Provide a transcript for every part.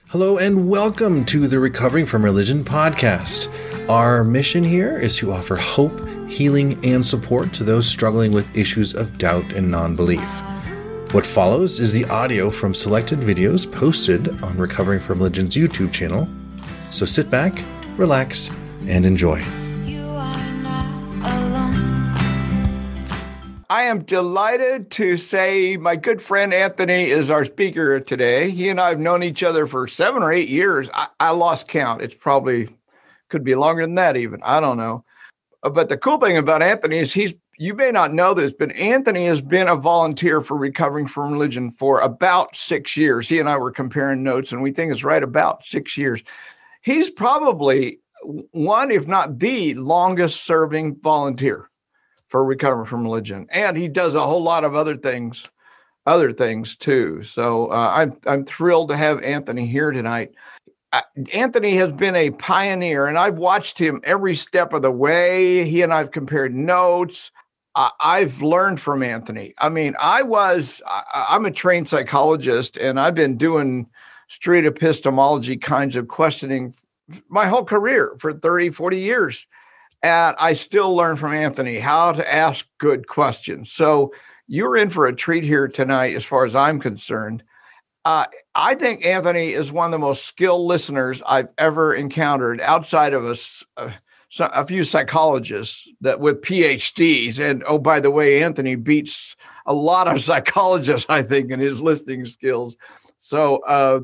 Hello and welcome to the Recovering from Religion podcast. Our mission here is to offer hope, healing, and support to those struggling with issues of doubt and non-belief. What follows is the audio from selected videos posted on Recovering from Religion's YouTube channel. So sit back, relax, and enjoy. I am delighted to say my good friend Anthony is our speaker today. He and I have known each other for 7 or 8 years. I lost count. It's probably could be longer than that even. I don't know. But the cool thing about Anthony is you may not know this, but Anthony has been a volunteer for Recovering from Religion for about 6 years. He and I were comparing notes, and we think it's right about 6 years. He's probably one, if not the longest serving volunteer for Recovering from Religion. And he does a whole lot of other things too. So I'm thrilled to have Anthony here tonight. Anthony has been a pioneer, and I've watched him every step of the way. He and I've compared notes. I've learned from Anthony. I mean, I'm a trained psychologist, and I've been doing street epistemology kinds of questioning my whole career for 30, 40 years. And I still learn from Anthony how to ask good questions. So you're in for a treat here tonight, as far as I'm concerned. I think Anthony is one of the most skilled listeners I've ever encountered outside of a few psychologists that with PhDs. And oh, by the way, Anthony beats a lot of psychologists, I think, in his listening skills. So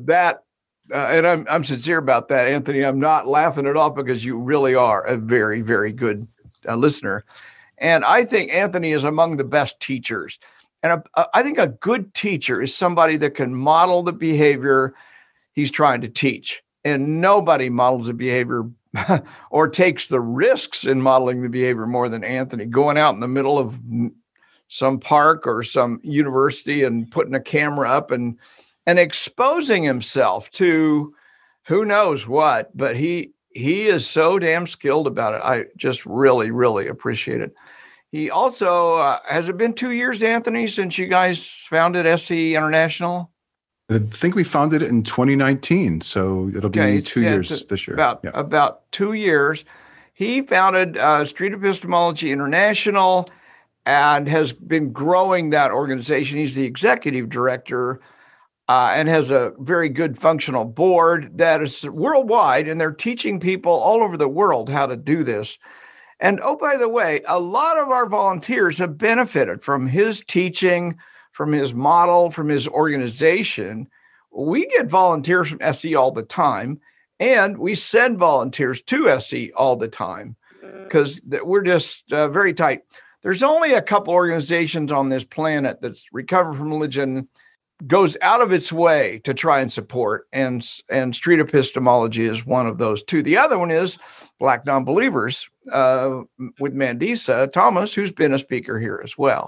and I'm sincere about that, Anthony. I'm not laughing it off because you really are a very, very good listener. And I think Anthony is among the best teachers. And I think a good teacher is somebody that can model the behavior he's trying to teach. And nobody models the behavior or takes the risks in modeling the behavior more than Anthony. Going out in the middle of some park or some university and putting a camera up and exposing himself to who knows what, but he is so damn skilled about it. I just really, really appreciate it. He also, has it been 2 years, Anthony, since you guys founded SE International? I think we founded it in 2019, so it'll be 2 years this year. About 2 years. He founded Street Epistemology International and has been growing that organization. He's the executive director and has a very good functional board that is worldwide, and they're teaching people all over the world how to do this. And oh, by the way, a lot of our volunteers have benefited from his teaching, from his model, from his organization. We get volunteers from SE all the time, and we send volunteers to SE all the time because we're just very tight. There's only a couple organizations on this planet that's Recovering from Religion goes out of its way to try and support, and street epistemology is one of those two. The other one is Black Nonbelievers with Mandisa Thomas, who's been a speaker here as well.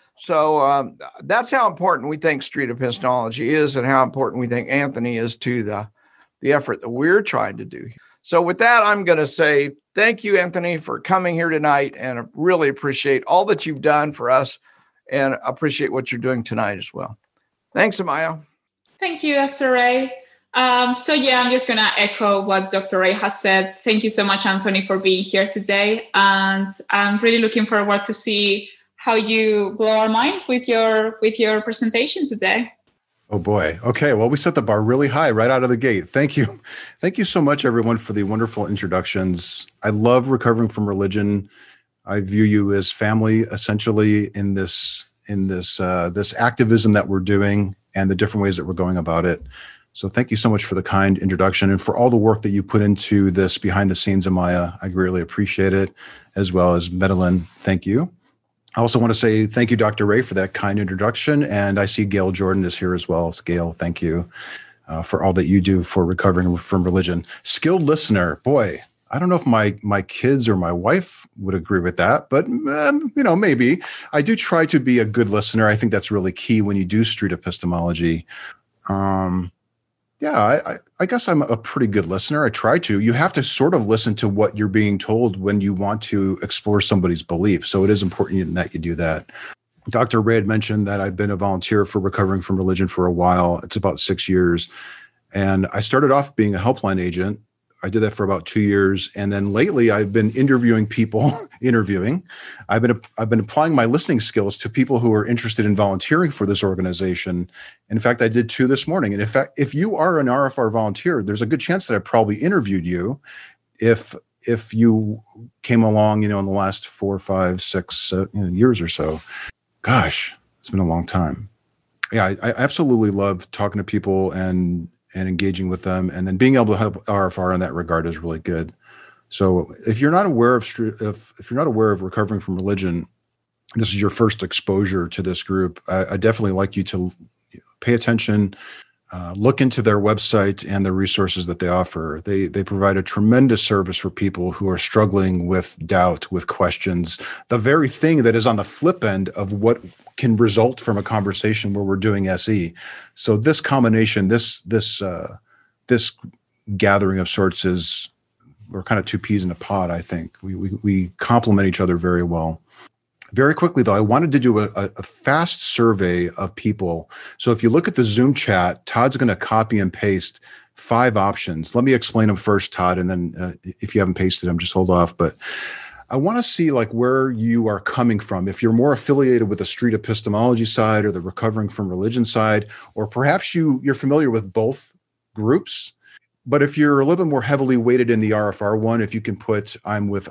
So that's how important we think street epistemology is, and how important we think Anthony is to the effort that we're trying to do. So with that, I'm going to say thank you, Anthony, for coming here tonight, and I really appreciate all that you've done for us, and appreciate what you're doing tonight as well. Thanks, Amaya. Thank you, Dr. Ray. I'm just going to echo what Dr. Ray has said. Thank you so much, Anthony, for being here today. And I'm really looking forward to see how you blow our minds with your presentation today. Oh, boy. Okay. Well, we set the bar really high right out of the gate. Thank you. Thank you so much, everyone, for the wonderful introductions. I love Recovering from Religion. I view you as family, essentially, in this activism that we're doing and the different ways that we're going about it. So thank you so much for the kind introduction and for all the work that you put into this behind the scenes, Amaya. I greatly appreciate it, as well as Medellin. Thank you. I also want to say thank you, Dr. Ray, for that kind introduction. And I see Gail Jordan is here as well. So Gail, thank you for all that you do for Recovering from Religion. Skilled listener, boy. I don't know if my kids or my wife would agree with that, but maybe. I do try to be a good listener. I think that's really key when you do street epistemology. I guess I'm a pretty good listener. I try to. You have to sort of listen to what you're being told when you want to explore somebody's belief. So it is important that you do that. Dr. Ray had mentioned that I've been a volunteer for Recovering from Religion for a while. It's about 6 years. And I started off being a helpline agent. I did that for about 2 years. And then lately I've been interviewing people, I've been applying my listening skills to people who are interested in volunteering for this organization. In fact, I did 2 this morning. And in fact, if you are an RFR volunteer, there's a good chance that I probably interviewed you if you came along, in the last 4, 5, 6 years or so. Gosh, it's been a long time. Yeah, I absolutely love talking to people and engaging with them, and then being able to help RFR in that regard is really good. So if you're not aware of if you're not aware of Recovering from Religion, this is your first exposure to this group, I definitely like you to pay attention, look into their website and the resources that they offer. They provide a tremendous service for people who are struggling with doubt, with questions, the very thing that is on the flip end of what can result from a conversation where we're doing SE. So this combination, this gathering of sorts we're kind of 2 peas in a pod, I think. We complement each other very well. Very quickly, though, I wanted to do a fast survey of people. So if you look at the Zoom chat, Todd's going to copy and paste 5 options. Let me explain them first, Todd, and then if you haven't pasted them, just hold off. But I want to see where you are coming from. If you're more affiliated with the street epistemology side or the Recovering from Religion side, or perhaps you're familiar with both groups. But if you're a little bit more heavily weighted in the RFR one, if you can put I'm with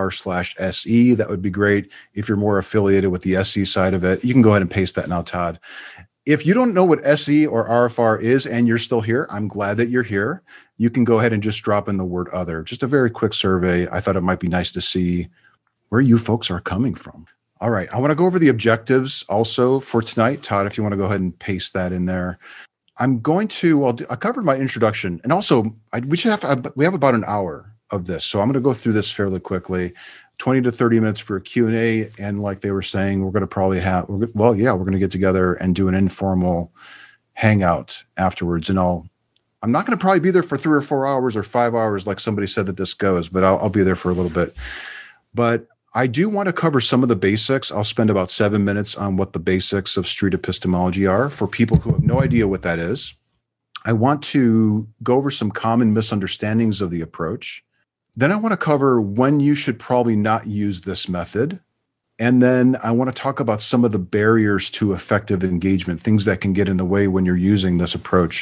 RFR/SE, that would be great. If you're more affiliated with the SE side of it, you can go ahead and paste that now, Todd. If you don't know what SE or RFR is and you're still here, I'm glad that you're here. You can go ahead and just drop in the word other. Just a very quick survey. I thought it might be nice to see where you folks are coming from. All right. I want to go over the objectives also for tonight. Todd, if you want to go ahead and paste that in there. I covered my introduction, and also we have about an hour of this. So I'm going to go through this fairly quickly, 20 to 30 minutes for a Q&A. And like they were saying, we're going to probably we're going to get together and do an informal hangout afterwards. And I'm not going to probably be there for 3 or 4 hours or 5 hours, like somebody said that this goes, but I'll be there for a little bit. But I do want to cover some of the basics. I'll spend about 7 minutes on what the basics of street epistemology are for people who have no idea what that is. I want to go over some common misunderstandings of the approach. Then I want to cover when you should probably not use this method. And then I want to talk about some of the barriers to effective engagement, things that can get in the way when you're using this approach,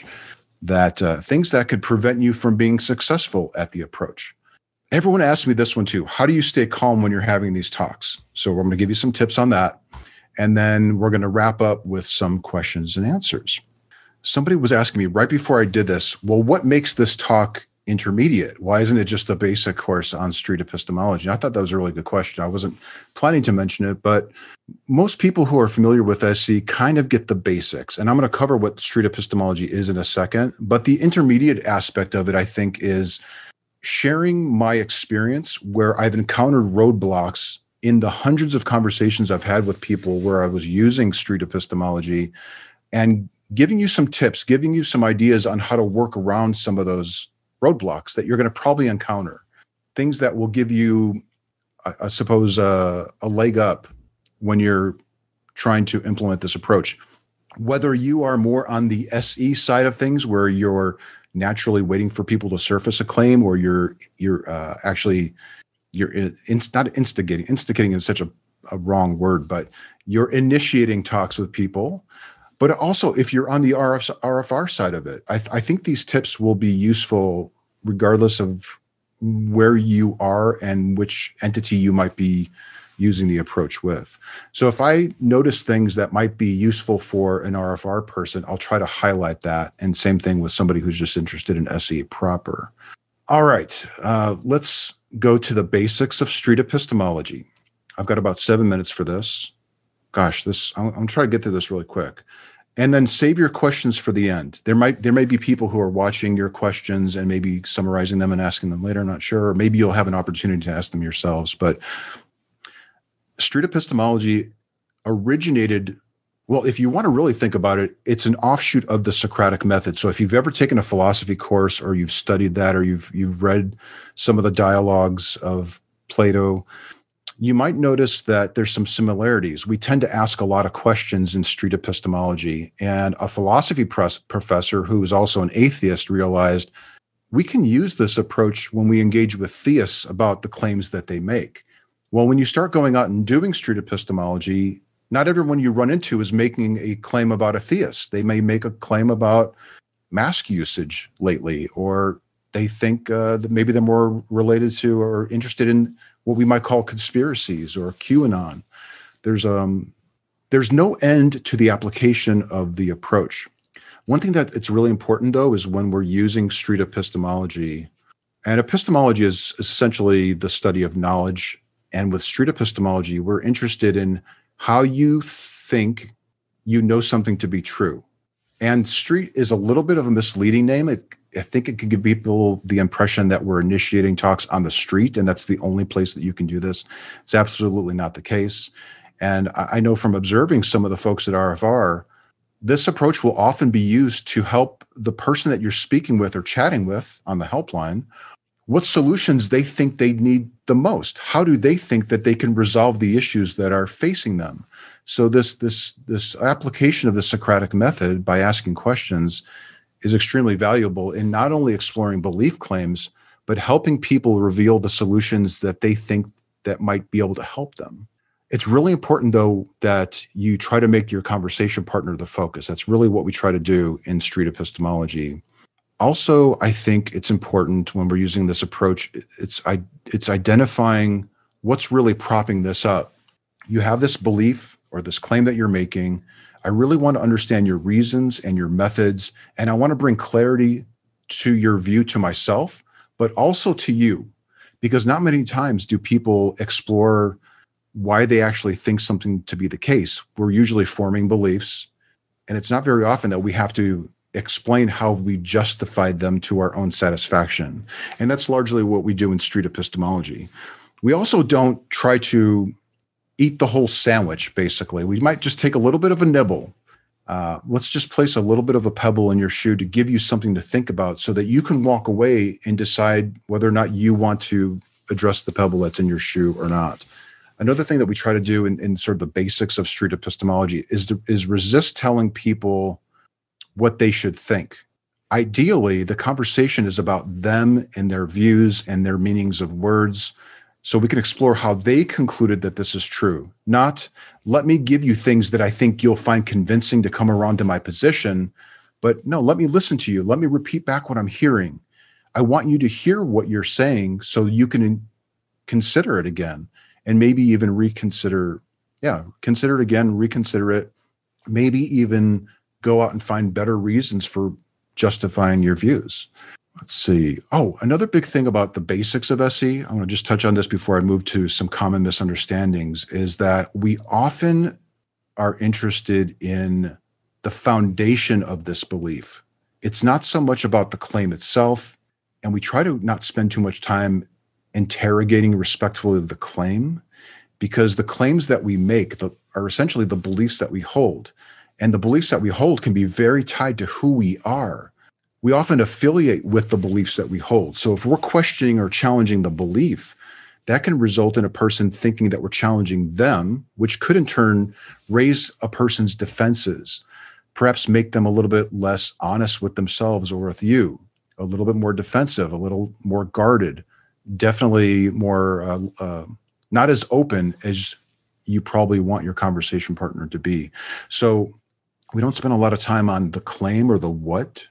things that could prevent you from being successful at the approach. Everyone asks me this one too. How do you stay calm when you're having these talks? So I'm going to give you some tips on that. And then we're going to wrap up with some questions and answers. Somebody was asking me right before I did this, well, what makes this talk intermediate? Why isn't it just a basic course on street epistemology? And I thought that was a really good question. I wasn't planning to mention it, but most people who are familiar with SE kind of get the basics. And I'm going to cover what street epistemology is in a second. But the intermediate aspect of it, I think, is sharing my experience where I've encountered roadblocks in the hundreds of conversations I've had with people where I was using street epistemology, and giving you some tips, giving you some ideas on how to work around some of those roadblocks that you're going to probably encounter, things that will give you, I suppose, a leg up when you're trying to implement this approach. Whether you are more on the SE side of things, where you're naturally waiting for people to surface a claim, or you're not instigating. Instigating is such a wrong word, but you're initiating talks with people. But also, if you're on the RFR side of it, I think these tips will be useful regardless of where you are and which entity you might be using the approach with. So if I notice things that might be useful for an RFR person, I'll try to highlight that. And same thing with somebody who's just interested in SE proper. All right, let's go to the basics of street epistemology. I've got about 7 minutes for this. Gosh, I'm trying to get through this really quick. And then save your questions for the end. There may be people who are watching your questions and maybe summarizing them and asking them later. I'm not sure. Or maybe you'll have an opportunity to ask them yourselves. But street epistemology originated, well, if you want to really think about it, it's an offshoot of the Socratic method. So if you've ever taken a philosophy course, or you've studied that, or you've read some of the dialogues of Plato, you might notice that there's some similarities. We tend to ask a lot of questions in street epistemology, and a philosophy professor who is also an atheist realized we can use this approach when we engage with theists about the claims that they make. Well, when you start going out and doing street epistemology, not everyone you run into is making a claim about a theist. They may make a claim about mask usage lately, or they think that maybe they're more related to or interested in what we might call conspiracies or QAnon. There's no end to the application of the approach. One thing that it's really important, though, is when we're using street epistemology, and epistemology is essentially the study of knowledge. And with street epistemology, we're interested in how you think you know something to be true. And street is a little bit of a misleading name. I think it could give people the impression that we're initiating talks on the street, and that's the only place that you can do this. It's absolutely not the case. And I know from observing some of the folks at RFR, this approach will often be used to help the person that you're speaking with or chatting with on the helpline, what solutions they think they need the most. How do they think that they can resolve the issues that are facing them? So this application of the Socratic method by asking questions is extremely valuable in not only exploring belief claims, but helping people reveal the solutions that they think that might be able to help them. It's really important, though, that you try to make your conversation partner the focus. That's really what we try to do in street epistemology. Also, I think it's important when we're using this approach, it's identifying what's really propping this up. You have this belief or this claim that you're making. I really want to understand your reasons and your methods, and I want to bring clarity to your view to myself, but also to you, because not many times do people explore why they actually think something to be the case. We're usually forming beliefs, and it's not very often that we have to explain how we justified them to our own satisfaction. And that's largely what we do in street epistemology. We also don't try to eat the whole sandwich, basically. We might just take a little bit of a nibble. Let's just place a little bit of a pebble in your shoe to give you something to think about so that you can walk away and decide whether or not you want to address the pebble that's in your shoe or not. Another thing that we try to do in sort of the basics of street epistemology is resist telling people what they should think. Ideally, the conversation is about them and their views and their meanings of words, so we can explore how they concluded that this is true. Not, let me give you things that I think you'll find convincing to come around to my position, but no, let me listen to you. Let me repeat back what I'm hearing. I want you to hear what you're saying so you can consider it again and maybe even reconsider. Consider it again, reconsider it, maybe even go out and find better reasons for justifying your views. Let's see. Oh, another big thing about the basics of SE, I want to just touch on this before I move to some common misunderstandings, is that we often are interested in the foundation of this belief. It's not so much about the claim itself, and we try to not spend too much time interrogating respectfully the claim, because the claims that we make are essentially the beliefs that we hold. And the beliefs that we hold can be very tied to who we are. We often affiliate with the beliefs that we hold. So if we're questioning or challenging the belief, that can result in a person thinking that we're challenging them, which could in turn raise a person's defenses, perhaps make them a little bit less honest with themselves or with you, a little bit more defensive, a little more guarded, definitely more not as open as you probably want your conversation partner to be. So we don't spend a lot of time on the claim or the what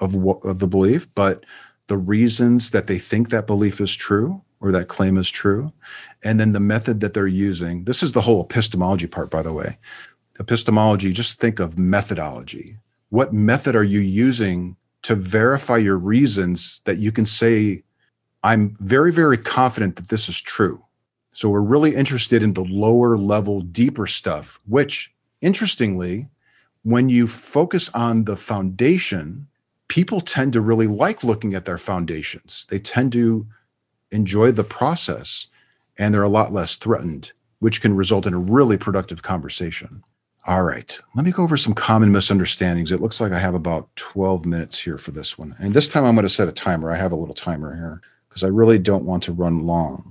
of the belief, but the reasons that they think that belief is true or that claim is true, and then the method that they're using. This is the whole epistemology part, by the way. Epistemology, just think of methodology. What method are you using to verify your reasons that you can say, I'm very, very confident that this is true? So we're really interested in the lower level, deeper stuff, which, interestingly, when you focus on the foundation, people tend to really like looking at their foundations. They tend to enjoy the process, and they're a lot less threatened, which can result in a really productive conversation. All right, let me go over some common misunderstandings. It looks like I have about 12 minutes here for this one. And this time I'm going to set a timer. I have a little timer here because I really don't want to run long.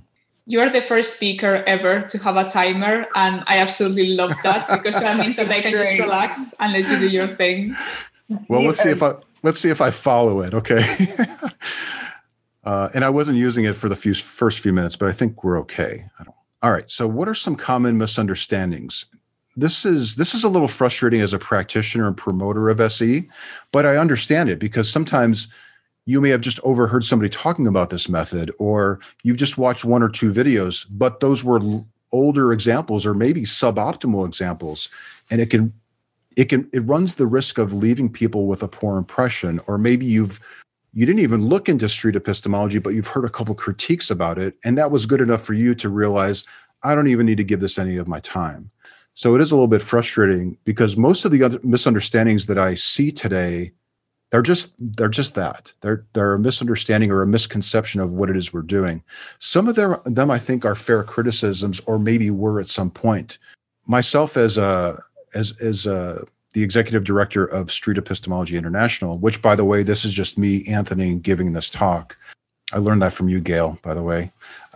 You're the first speaker ever to have a timer, and I absolutely love that because that means that I can just relax and let you do your thing. Well, let's see if I follow it. Okay. And I wasn't using it for the first few minutes, but I think we're okay. All right. So what are some common misunderstandings? This is a little frustrating as a practitioner and promoter of SE, but I understand it because sometimes you may have just overheard somebody talking about this method, or you've just watched one or two videos, but those were older examples or maybe suboptimal examples. And it runs the risk of leaving people with a poor impression, or maybe you didn't even look into street epistemology, but you've heard a couple critiques about it. And that was good enough for you to realize, I don't even need to give this any of my time. So it is a little bit frustrating because most of the other misunderstandings that I see today, they're just that. They're a misunderstanding or a misconception of what it is we're doing. Some of them I think are fair criticisms, or maybe were at some point. Myself as the executive director of Street Epistemology International, which, by the way, this is just me, Anthony, giving this talk. I learned that from you, Gail, by the way.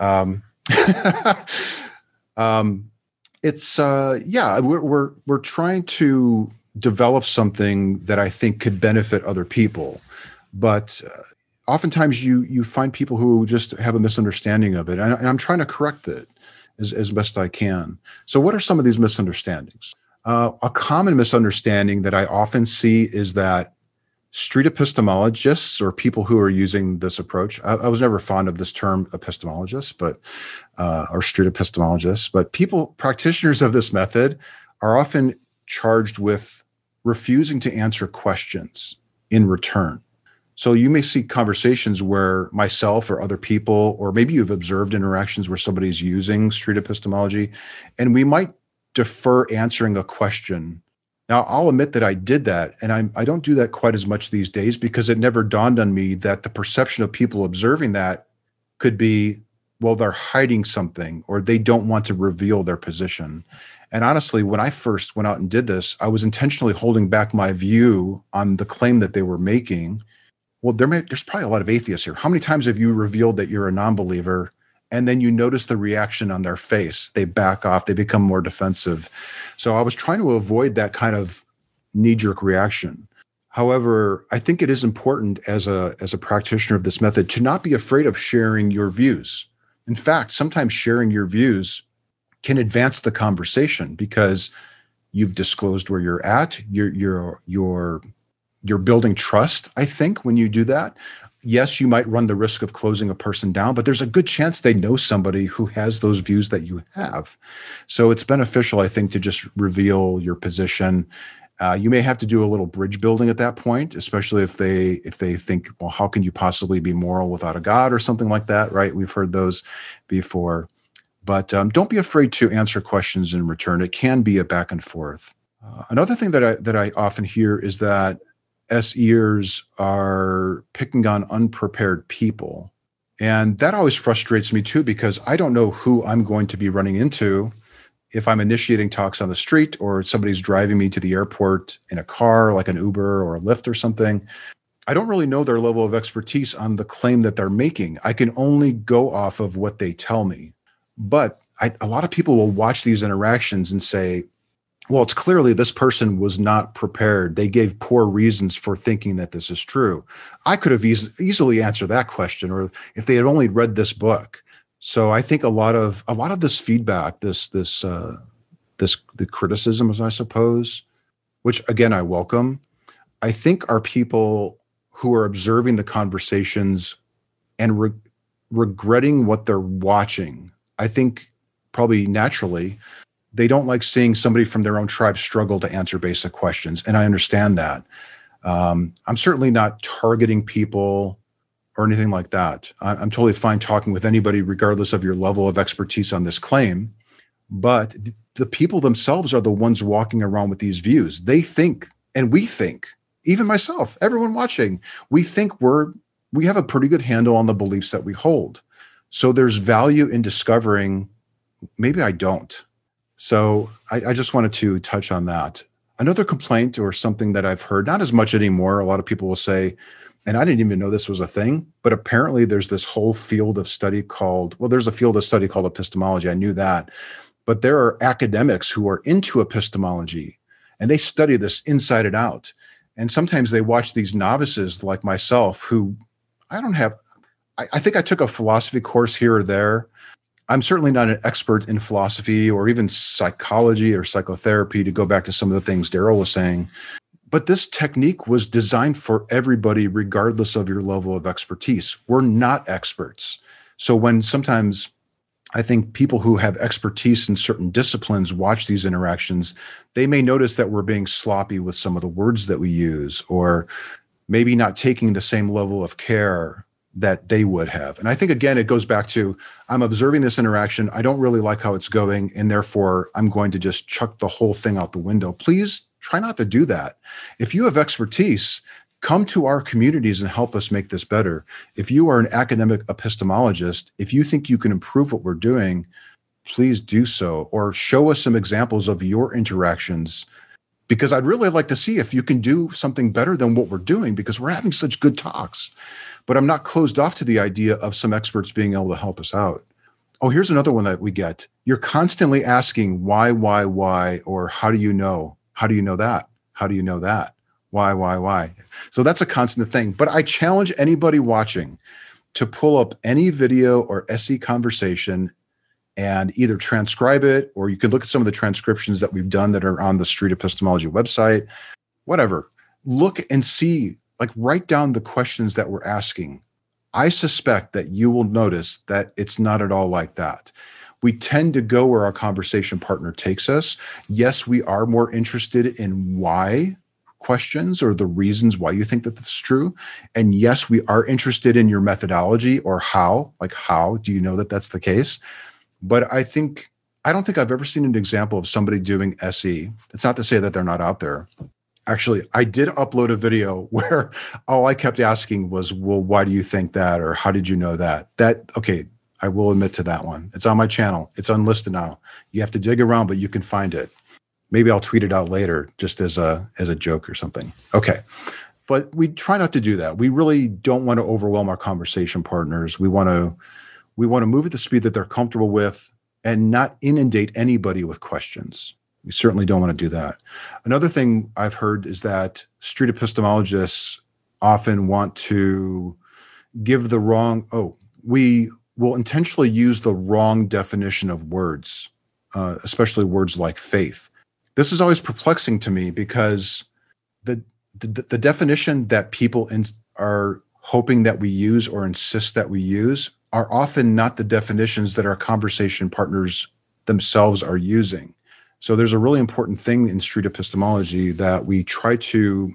We're trying to develop something that I think could benefit other people, but oftentimes you find people who just have a misunderstanding of it, and I'm trying to correct it as best I can. So what are some of these misunderstandings? A common misunderstanding that I often see is that street epistemologists, or people who are using this approach, I was never fond of this term epistemologist, or street epistemologists, but practitioners of this method are often charged with refusing to answer questions in return. So you may see conversations where myself or other people, or maybe you've observed interactions where somebody's using street epistemology, and we might defer answering a question. Now, I'll admit that I did that, and I don't do that quite as much these days because it never dawned on me that the perception of people observing that could be, well, they're hiding something, or they don't want to reveal their position. And honestly, when I first went out and did this, I was intentionally holding back my view on the claim that they were making. Well, there's probably a lot of atheists here. How many times have you revealed that you're a non-believer, and then you notice the reaction on their face? They back off, they become more defensive. So I was trying to avoid that kind of knee-jerk reaction. However, I think it is important as a practitioner of this method to not be afraid of sharing your views. In fact, sometimes sharing your views can advance the conversation because you've disclosed where you're at. You're building trust, I think, when you do that. Yes, you might run the risk of closing a person down, but there's a good chance they know somebody who has those views that you have. So it's beneficial, I think, to just reveal your position. You may have to do a little bridge building at that point, especially if they think, well, how can you possibly be moral without a God or something like that, right? We've heard those before. But don't be afraid to answer questions in return. It can be a back and forth. Another thing that I often hear is that SEers are picking on unprepared people. And that always frustrates me too, because I don't know who I'm going to be running into if I'm initiating talks on the street, or somebody's driving me to the airport in a car, like an Uber or a Lyft or something. I don't really know their level of expertise on the claim that they're making. I can only go off of what they tell me. But a lot of people will watch these interactions and say, well, it's clearly this person was not prepared. They gave poor reasons for thinking that this is true. I could have easily answered that question, or if they had only read this book. So I think a lot of this feedback, the criticisms, I suppose, which again I welcome, I think are people who are observing the conversations and regretting what they're watching. I think probably naturally, they don't like seeing somebody from their own tribe struggle to answer basic questions. And I understand that. I'm certainly not targeting people or anything like that. I'm totally fine talking with anybody, regardless of your level of expertise on this claim. But the people themselves are the ones walking around with these views. They think, and we think, even myself, everyone watching, we think we have a pretty good handle on the beliefs that we hold. So there's value in discovering, maybe I don't. So I just wanted to touch on that. Another complaint, or something that I've heard, not as much anymore, a lot of people will say, And I didn't even know this was a thing, but apparently there's this whole field of study called, there's a field of study called epistemology. I knew that. But there are academics who are into epistemology, and they study this inside and out. And sometimes they watch these novices like myself who I think I took a philosophy course here or there. I'm certainly not an expert in philosophy or even psychology or psychotherapy, to go back to some of the things Daryl was saying. But this technique was designed for everybody, regardless of your level of expertise. We're not experts. So when sometimes I think people who have expertise in certain disciplines watch these interactions, they may notice that we're being sloppy with some of the words that we use, or maybe not taking the same level of care that they would have. And I think, again, it goes back to, I'm observing this interaction. I don't really like how it's going, and therefore I'm going to just chuck the whole thing out the window. Please try not to do that. If you have expertise, come to our communities and help us make this better. If you are an academic epistemologist, if you think you can improve what we're doing, please do so, or show us some examples of your interactions, because I'd really like to see if you can do something better than what we're doing, because we're having such good talks. But I'm not closed off to the idea of some experts being able to help us out. Oh, here's another one that we get. You're constantly asking why, or how do you know? How do you know that? How do you know that? Why? So that's a constant thing. But I challenge anybody watching to pull up any video or SE conversation and either transcribe it, or you could look at some of the transcriptions that we've done that are on the Street Epistemology website, whatever. Look and see, like, write down the questions that we're asking. I suspect that you will notice that it's not at all like that. We tend to go where our conversation partner takes us. Yes, we are more interested in why questions or the reasons why you think that that's true. And yes, we are interested in your methodology, or how do you know that that's the case? But I don't think I've ever seen an example of somebody doing SE. It's not to say that they're not out there. Actually, I did upload a video where all I kept asking was, well, why do you think that? Or how did you know that? Okay, I will admit to that one. It's on my channel. It's unlisted now. You have to dig around, but you can find it. Maybe I'll tweet it out later just as a joke or something. Okay. But we try not to do that. We really don't want to overwhelm our conversation partners. We want to move at the speed that they're comfortable with and not inundate anybody with questions. We certainly don't want to do that. Another thing I've heard is that street epistemologists often want to give we will intentionally use the wrong definition of words, especially words like faith. This is always perplexing to me, because the definition that people are hoping that we use or insist that we use are often not the definitions that our conversation partners themselves are using. So there's a really important thing in street epistemology that we try to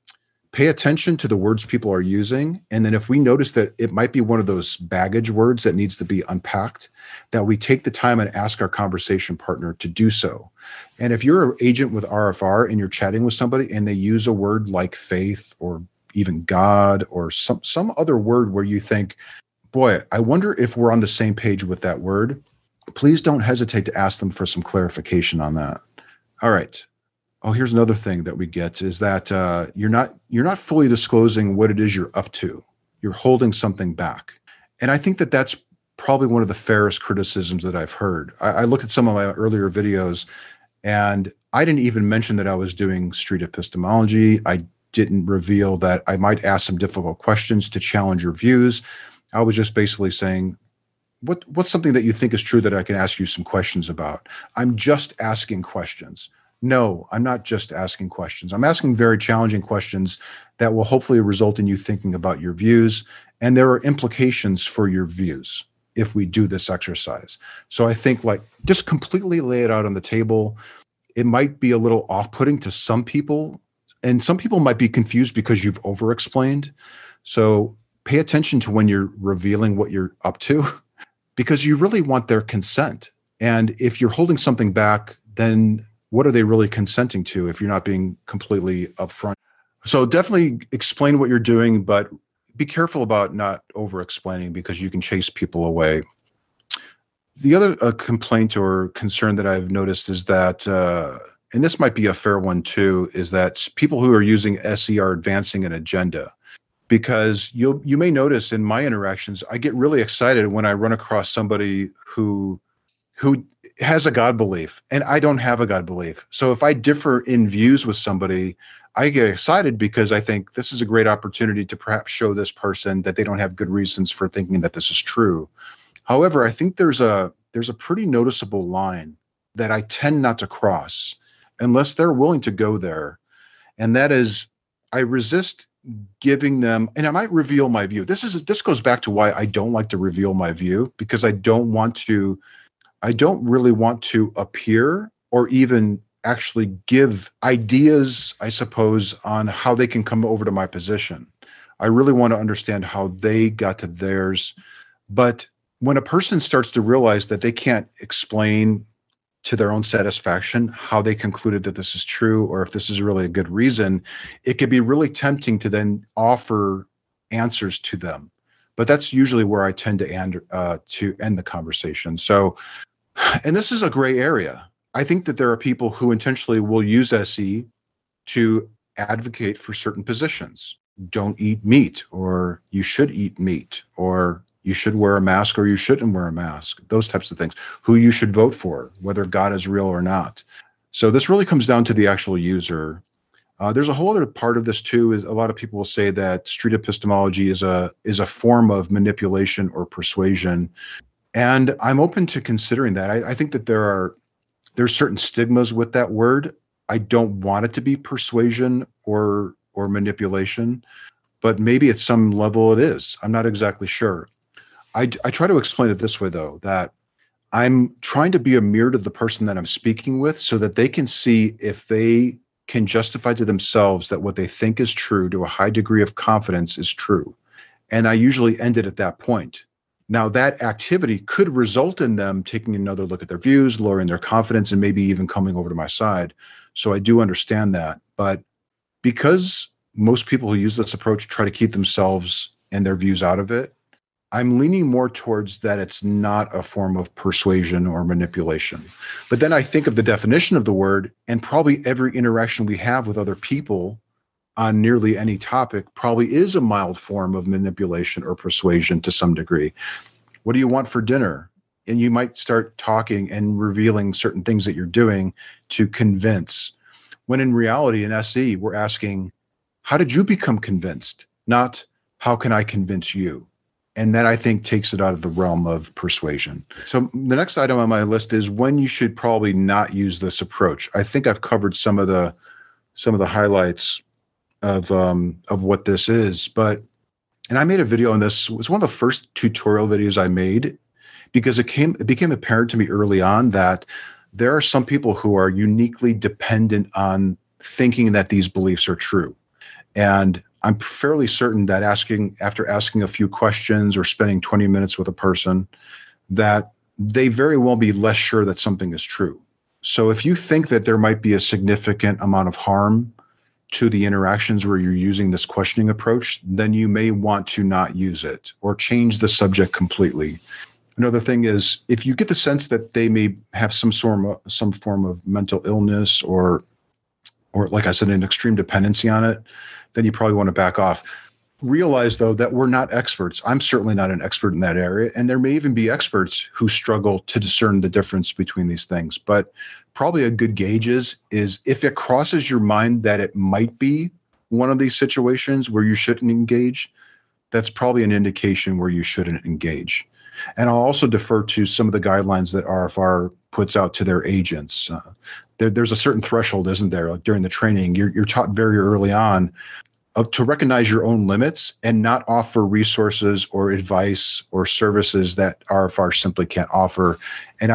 pay attention to the words people are using. And then if we notice that it might be one of those baggage words that needs to be unpacked, that we take the time and ask our conversation partner to do so. And if you're an agent with RFR and you're chatting with somebody and they use a word like faith or even God or some other word where you think, boy, I wonder if we're on the same page with that word, please don't hesitate to ask them for some clarification on that. All right. Oh, here's another thing that we get is that you're not fully disclosing what it is you're up to. You're holding something back. And I think that that's probably one of the fairest criticisms that I've heard. I looked at some of my earlier videos, and I didn't even mention that I was doing street epistemology. I didn't reveal that I might ask some difficult questions to challenge your views. I was just basically saying, what's something that you think is true that I can ask you some questions about? I'm just asking questions. No, I'm not just asking questions. I'm asking very challenging questions that will hopefully result in you thinking about your views. And there are implications for your views if we do this exercise. So I think, like, just completely lay it out on the table. It might be a little off-putting to some people, and some people might be confused because you've over-explained. So pay attention to when you're revealing what you're up to, because you really want their consent. And if you're holding something back, then what are they really consenting to if you're not being completely upfront? So definitely explain what you're doing, but be careful about not over-explaining, because you can chase people away. The other complaint or concern that I've noticed is that, and this might be a fair one too, is that people who are using SE are advancing an agenda. because you may notice in my interactions, I get really excited when I run across somebody who has a God belief and I don't have a God belief. So if I differ in views with somebody, I get excited because I think this is a great opportunity to perhaps show this person that they don't have good reasons for thinking that this is true. However, I think there's a pretty noticeable line that I tend not to cross unless they're willing to go there. And that is, I resist giving them, and I might reveal my view. This goes back to why I don't like to reveal my view, because I don't really want to appear or even actually give ideas, I suppose, on how they can come over to my position. I really want to understand how they got to theirs. But when a person starts to realize that they can't explain to their own satisfaction how they concluded that this is true, or if this is really a good reason, it can be really tempting to then offer answers to them. But that's usually where I tend to end the conversation. So, and this is a gray area. I think that there are people who intentionally will use SE to advocate for certain positions. Don't eat meat, or you should eat meat, or you should wear a mask or you shouldn't wear a mask, those types of things, who you should vote for, whether God is real or not. So this really comes down to the actual user. There's a whole other part of this too, is a lot of people will say that street epistemology is a form of manipulation or persuasion. And I'm open to considering that. I think that there's certain stigmas with that word. I don't want it to be persuasion or manipulation, but maybe at some level it is. I'm not exactly sure. I try to explain it this way, though, that I'm trying to be a mirror to the person that I'm speaking with so that they can see if they can justify to themselves that what they think is true to a high degree of confidence is true. And I usually end it at that point. Now, that activity could result in them taking another look at their views, lowering their confidence, and maybe even coming over to my side. So I do understand that. But because most people who use this approach try to keep themselves and their views out of it, I'm leaning more towards that it's not a form of persuasion or manipulation. But then I think of the definition of the word, and probably every interaction we have with other people on nearly any topic probably is a mild form of manipulation or persuasion to some degree. What do you want for dinner? And you might start talking and revealing certain things that you're doing to convince. When in reality, in SE, we're asking, how did you become convinced? Not, how can I convince you? And that, I think, takes it out of the realm of persuasion. So the next item on my list is when you should probably not use this approach. I think I've covered some of the highlights of what this is, and I made a video on this. It was one of the first tutorial videos I made because it became apparent to me early on that there are some people who are uniquely dependent on thinking that these beliefs are true. And I'm fairly certain that after asking a few questions or spending 20 minutes with a person, that they very well be less sure that something is true. So if you think that there might be a significant amount of harm to the interactions where you're using this questioning approach, then you may want to not use it or change the subject completely. Another thing is, if you get the sense that they may have some form of mental illness or like I said, an extreme dependency on it, then you probably want to back off. Realize, though, that we're not experts. I'm certainly not an expert in that area. And there may even be experts who struggle to discern the difference between these things. But probably a good gauge is if it crosses your mind that it might be one of these situations where you shouldn't engage, that's probably an indication where you shouldn't engage. And I'll also defer to some of the guidelines that RFR puts out to their agents. There's a certain threshold, isn't there? Like during the training, you're taught very early on to recognize your own limits and not offer resources or advice or services that RFR simply can't offer. And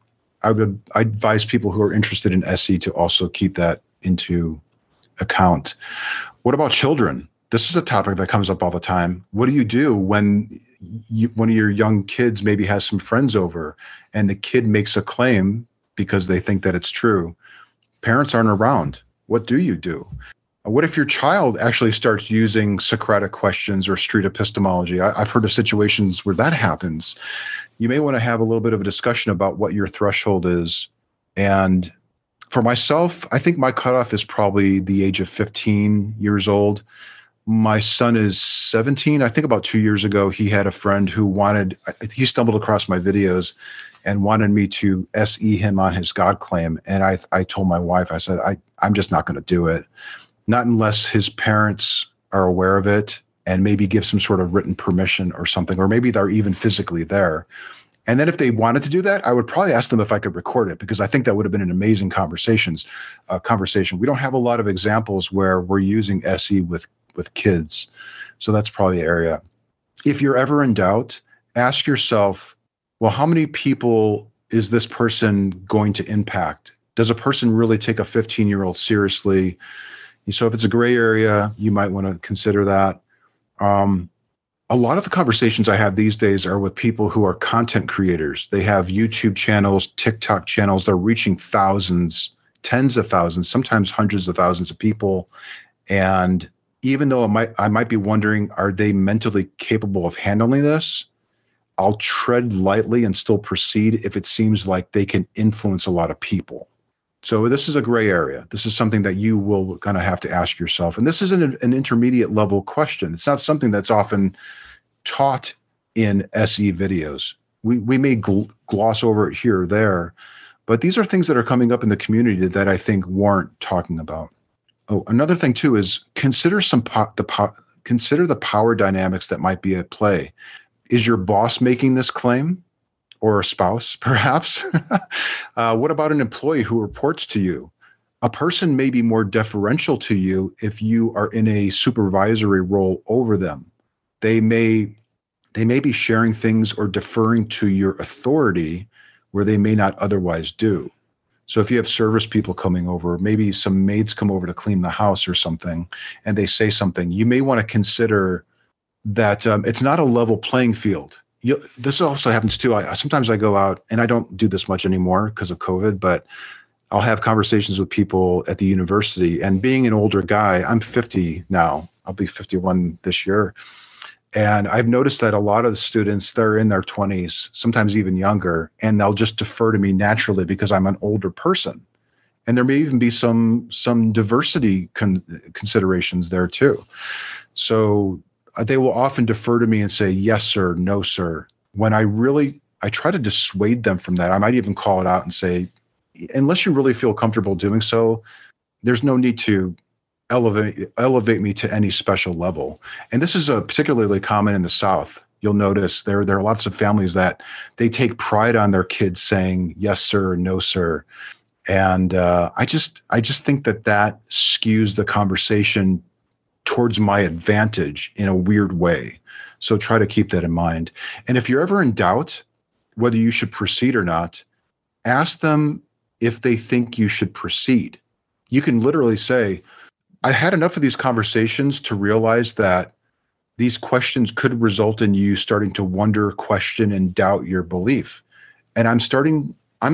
I advise people who are interested in SE to also keep that into account. What about children? This is a topic that comes up all the time. What do you do when one of your young kids maybe has some friends over and the kid makes a claim because they think that it's true? Parents aren't around. What do you do? What if your child actually starts using Socratic questions or street epistemology? I've heard of situations where that happens. You may want to have a little bit of a discussion about what your threshold is. And for myself, I think my cutoff is probably the age of 15 years old. My son is 17. I think about 2 years ago, he had a friend who he stumbled across my videos and wanted me to SE him on his God claim. And I told my wife, I said, I'm just not going to do it. Not unless his parents are aware of it and maybe give some sort of written permission or something, or maybe they're even physically there. And then if they wanted to do that, I would probably ask them if I could record it, because I think that would have been an amazing conversation. We don't have a lot of examples where we're using SE with kids. So that's probably an area. If you're ever in doubt, ask yourself, well, how many people is this person going to impact? Does a person really take a 15-year-old seriously? So if it's a gray area, you might want to consider that. A lot of the conversations I have these days are with people who are content creators. They have YouTube channels, TikTok channels. They're reaching thousands, tens of thousands, sometimes hundreds of thousands of people. And even though I might be wondering, are they mentally capable of handling this? I'll tread lightly and still proceed if it seems like they can influence a lot of people. So this is a gray area. This is something that you will kind of have to ask yourself. And this is an intermediate level question. It's not something that's often taught in SE videos. We may gloss over it here or there, but these are things that are coming up in the community that I think warrant talking about. Oh, another thing too is consider consider the power dynamics that might be at play. Is your boss making this claim? Or a spouse, perhaps? What about an employee who reports to you? A person may be more deferential to you if you are in a supervisory role over them. They may be sharing things or deferring to your authority where they may not otherwise do. So if you have service people coming over, maybe some maids come over to clean the house or something, and they say something, you may want to consider that it's not a level playing field. This also happens too. Sometimes I go out, and I don't do this much anymore because of COVID, but I'll have conversations with people at the university. And being an older guy, I'm 50 now. I'll be 51 this year. And I've noticed that a lot of the students, they're in their 20s, sometimes even younger, and they'll just defer to me naturally because I'm an older person. And there may even be some diversity considerations there too. So they will often defer to me and say, yes, sir, no, sir. When I try to dissuade them from that. I might even call it out and say, unless you really feel comfortable doing so, there's no need to elevate me to any special level. And this is particularly common in the South. You'll notice there are lots of families that they take pride on their kids saying, yes, sir, no, sir. And I just think that skews the conversation towards my advantage in a weird way. So try to keep that in mind. And if you're ever in doubt whether you should proceed or not, ask them if they think you should proceed. You can literally say, I had enough of these conversations to realize that these questions could result in you starting to wonder, question, and doubt your belief. And I'm starting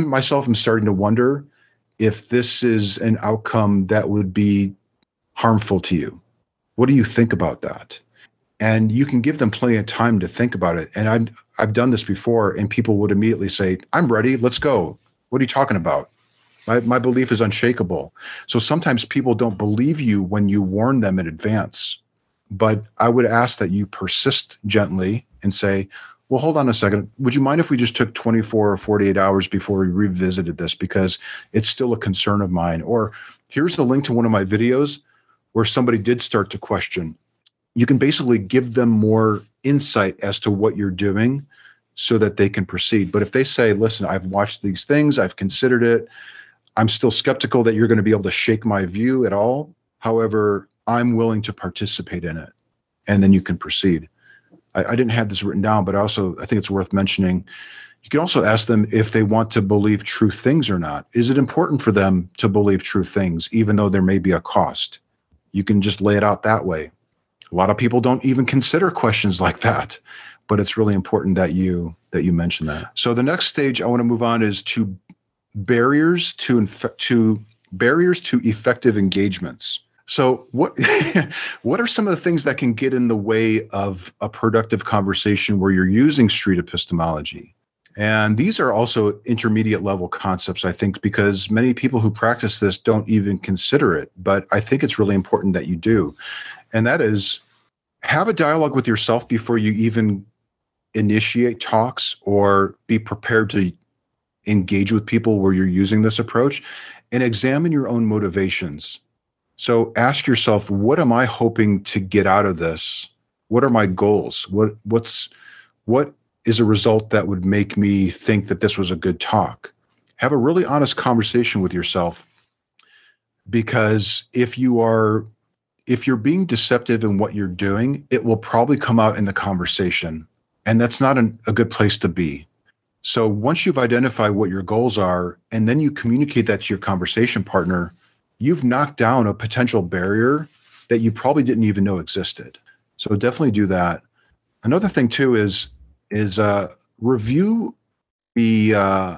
to wonder if this is an outcome that would be harmful to you. What do you think about that? And you can give them plenty of time to think about it. And I've done this before, and people would immediately say, I'm ready, let's go. What are you talking about? My belief is unshakable. So sometimes people don't believe you when you warn them in advance. But I would ask that you persist gently and say, well, hold on a second. Would you mind if we just took 24 or 48 hours before we revisited this? Because it's still a concern of mine. Or here's the link to one of my videos where somebody did start to question. You can basically give them more insight as to what you're doing so that they can proceed. But if they say, listen, I've watched these things, I've considered it, I'm still skeptical that you're going to be able to shake my view at all. However, I'm willing to participate in it. And then you can proceed. I didn't have this written down, but I think it's worth mentioning. You can also ask them if they want to believe true things or not. Is it important for them to believe true things, even though there may be a cost? You can just lay it out that way. A lot of people don't even consider questions like that, but it's really important that you mention that. So the next stage I want to move on is to barriers to effective engagements. So what are some of the things that can get in the way of a productive conversation where you're using street epistemology? And these are also intermediate level concepts, I think, because many people who practice this don't even consider it. But I think it's really important that you do. And that is, have a dialogue with yourself before you even initiate talks or be prepared to engage with people where you're using this approach, and examine your own motivations. So ask yourself, what am I hoping to get out of this? What are my goals? What is a result that would make me think that this was a good talk? Have a really honest conversation with yourself, because if you're being deceptive in what you're doing, it will probably come out in the conversation, and that's not a good place to be. So once you've identified what your goals are, and then you communicate that to your conversation partner, you've knocked down a potential barrier that you probably didn't even know existed. So definitely do that. Another thing too is review the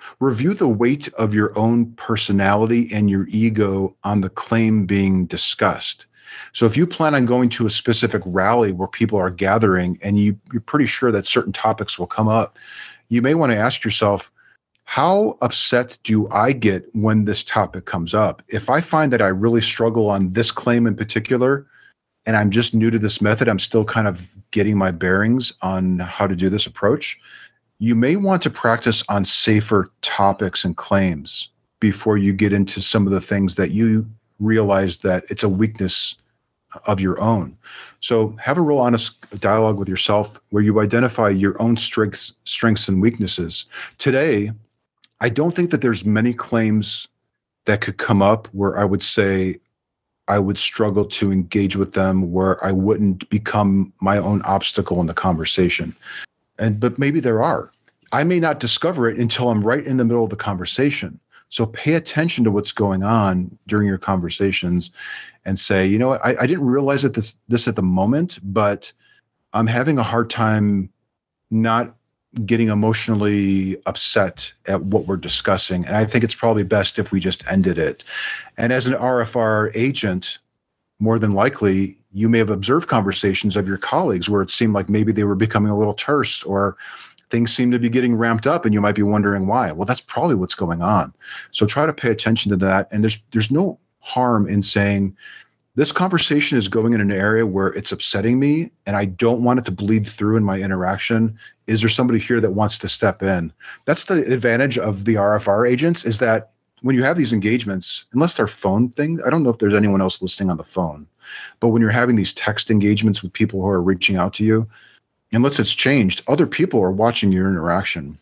weight of your own personality and your ego on the claim being discussed. So if you plan on going to a specific rally where people are gathering and you're pretty sure that certain topics will come up, you may want to ask yourself, how upset do I get when this topic comes up? If I find that I really struggle on this claim in particular, and I'm just new to this method, I'm still kind of getting my bearings on how to do this approach, you may want to practice on safer topics and claims before you get into some of the things that you realize that it's a weakness of your own. So have a real honest dialogue with yourself where you identify your own strengths and weaknesses. Today, I don't think that there's many claims that could come up where I would say I would struggle to engage with them, where I wouldn't become my own obstacle in the conversation. But maybe there are. I may not discover it until I'm right in the middle of the conversation. So pay attention to what's going on during your conversations and say, you know what, I didn't realize it this at the moment, but I'm having a hard time not getting emotionally upset at what we're discussing. And I think it's probably best if we just ended it. And as an RFR agent, more than likely, you may have observed conversations of your colleagues where it seemed like maybe they were becoming a little terse or things seem to be getting ramped up, and you might be wondering why. Well, that's probably what's going on. So try to pay attention to that. And there's no harm in saying, this conversation is going in an area where it's upsetting me, and I don't want it to bleed through in my interaction. Is there somebody here that wants to step in? That's the advantage of the RFR agents, is that when you have these engagements, unless they're phone things, I don't know if there's anyone else listening on the phone, but when you're having these text engagements with people who are reaching out to you, unless it's changed, other people are watching your interaction.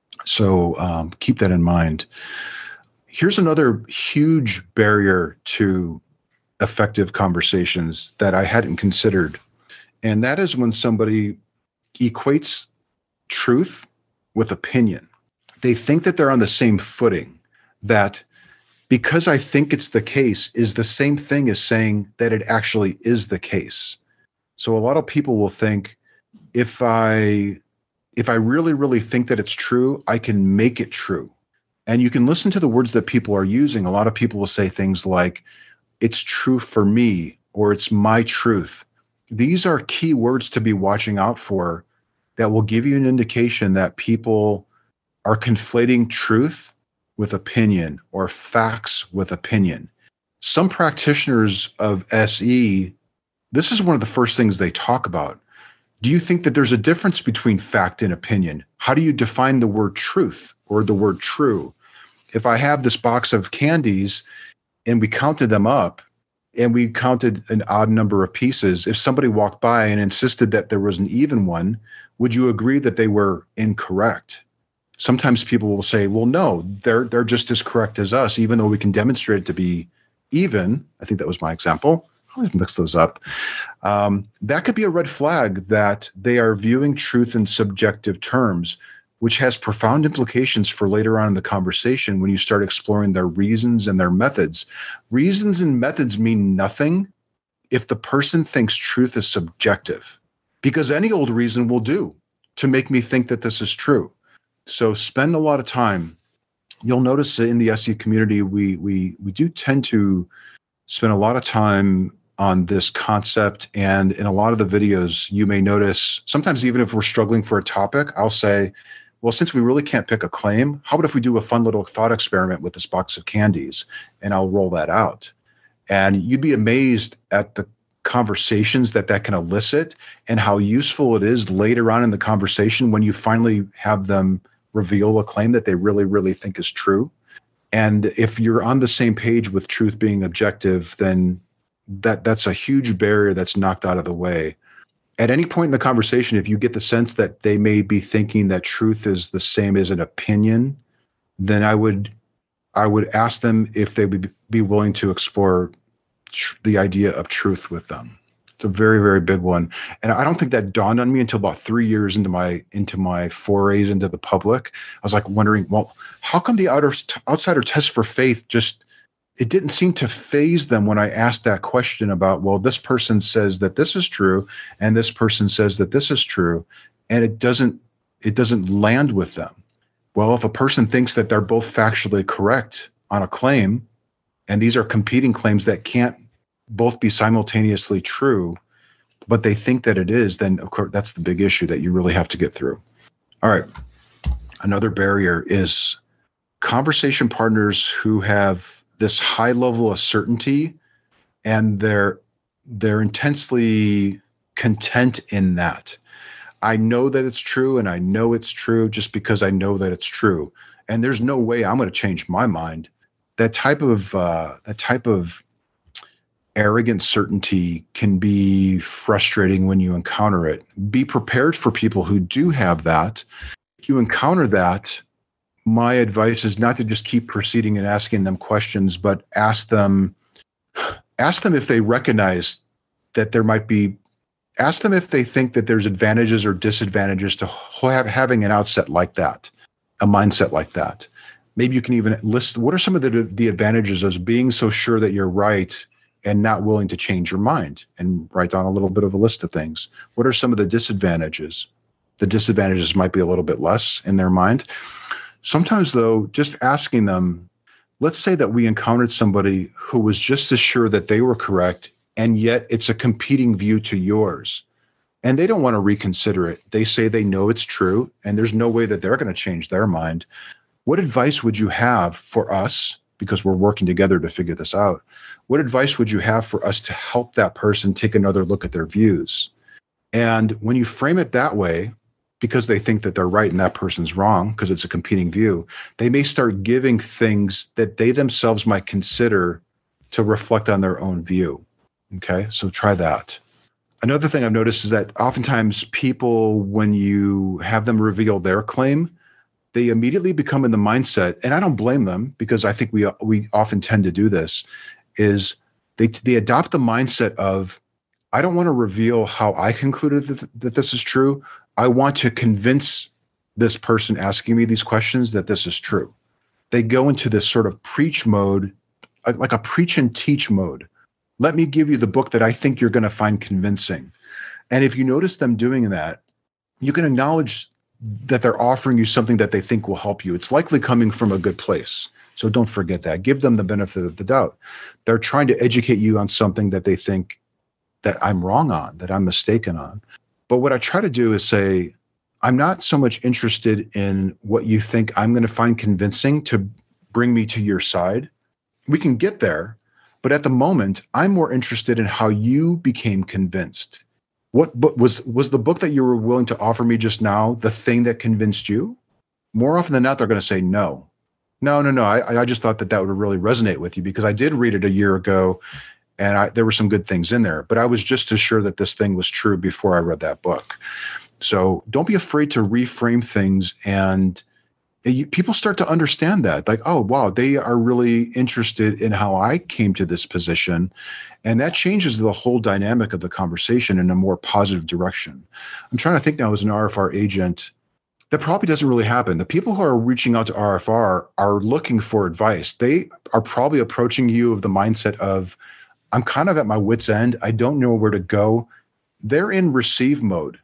So keep that in mind. Here's another huge barrier to effective conversations that I hadn't considered. And that is when somebody equates truth with opinion. They think that they're on the same footing, that because I think it's the case is the same thing as saying that it actually is the case. So a lot of people will think, if I really, really think that it's true, I can make it true. And you can listen to the words that people are using. A lot of people will say things like, it's true for me, or it's my truth. These are key words to be watching out for that will give you an indication that people are conflating truth with opinion or facts with opinion. Some practitioners of SE, this is one of the first things they talk about. Do you think that there's a difference between fact and opinion? How do you define the word truth or the word true? If I have this box of candies and we counted them up and we counted an odd number of pieces, if somebody walked by and insisted that there was an even one, would you agree that they were incorrect? Sometimes people will say, well, no, they're just as correct as us, even though we can demonstrate it to be even. I think that was my example. I always mix those up. That could be a red flag that they are viewing truth in subjective terms, which has profound implications for later on in the conversation when you start exploring their reasons and their methods. Reasons and methods mean nothing if the person thinks truth is subjective, because any old reason will do to make me think that this is true. So spend a lot of time. You'll notice in the SE community, we do tend to spend a lot of time on this concept. And in a lot of the videos, you may notice, sometimes even if we're struggling for a topic, I'll say, well, since we really can't pick a claim, how about if we do a fun little thought experiment with this box of candies? And I'll roll that out. And you'd be amazed at conversations that can elicit, and how useful it is later on in the conversation when you finally have them reveal a claim that they really, really think is true. And if you're on the same page with truth being objective, then that's a huge barrier that's knocked out of the way. At any point in the conversation, if you get the sense that they may be thinking that truth is the same as an opinion, then I would ask them if they would be willing to explore the idea of truth with them. It's a very, very big one. And I don't think that dawned on me until about 3 years into my forays into the public. I was like wondering, well, how come the outsider test for faith it didn't seem to faze them when I asked that question about, well, this person says that this is true and this person says that this is true, and it doesn't land with them. Well, if a person thinks that they're both factually correct on a claim, and these are competing claims that can't both be simultaneously true, but they think that it is, then of course that's the big issue that you really have to get through. All right. Another barrier is conversation partners who have this high level of certainty, and they're intensely content in that. I know that it's true, and I know it's true just because I know that it's true, and there's no way I'm going to change my mind. That type of arrogant certainty can be frustrating when you encounter it. Be prepared for people who do have that. If you encounter that, my advice is not to just keep proceeding and asking them questions, but ask them if they recognize that there might be, ask them if they think that there's advantages or disadvantages to having an outset like that, a mindset like that. Maybe you can even list, what are some of the advantages of being so sure that you're right and not willing to change your mind, and write down a little bit of a list of things. What are some of the disadvantages? The disadvantages might be a little bit less in their mind. Sometimes, though, just asking them, let's say that we encountered somebody who was just as sure that they were correct, and yet it's a competing view to yours, and they don't want to reconsider it. They say they know it's true, and there's no way that they're going to change their mind. What advice would you have for us, because we're working together to figure this out? What advice would you have for us to help that person take another look at their views? And when you frame it that way, because they think that they're right and that person's wrong because it's a competing view, they may start giving things that they themselves might consider to reflect on their own view. Okay, so try that. Another thing I've noticed is that oftentimes people, when you have them reveal their claim, they immediately become in the mindset, and I don't blame them because I think we often tend to do this, is they adopt the mindset of, I don't want to reveal how I concluded that this is true. I want to convince this person asking me these questions that this is true. They go into this sort of preach mode, like a preach and teach mode. Let me give you the book that I think you're going to find convincing. And if you notice them doing that, you can acknowledge that they're offering you something that they think will help you. It's likely coming from a good place. So don't forget that. Give them the benefit of the doubt. They're trying to educate you on something that they think that I'm wrong on, that I'm mistaken on. But what I try to do is say, I'm not so much interested in what you think I'm going to find convincing to bring me to your side. We can get there, but at the moment, I'm more interested in how you became convinced. What book was the book that you were willing to offer me just now the thing that convinced you? More often than not, they're going to say no. No. I just thought that would really resonate with you because I did read it a year ago, and there were some good things in there, but I was just as sure that this thing was true before I read that book. So don't be afraid to reframe things, and people start to understand that, like, oh, wow, they are really interested in how I came to this position, and that changes the whole dynamic of the conversation in a more positive direction. I'm trying to think now as an RFR agent, that probably doesn't really happen. The people who are reaching out to RFR are looking for advice. They are probably approaching you of the mindset of, I'm kind of at my wit's end. I don't know where to go. They're in receive mode.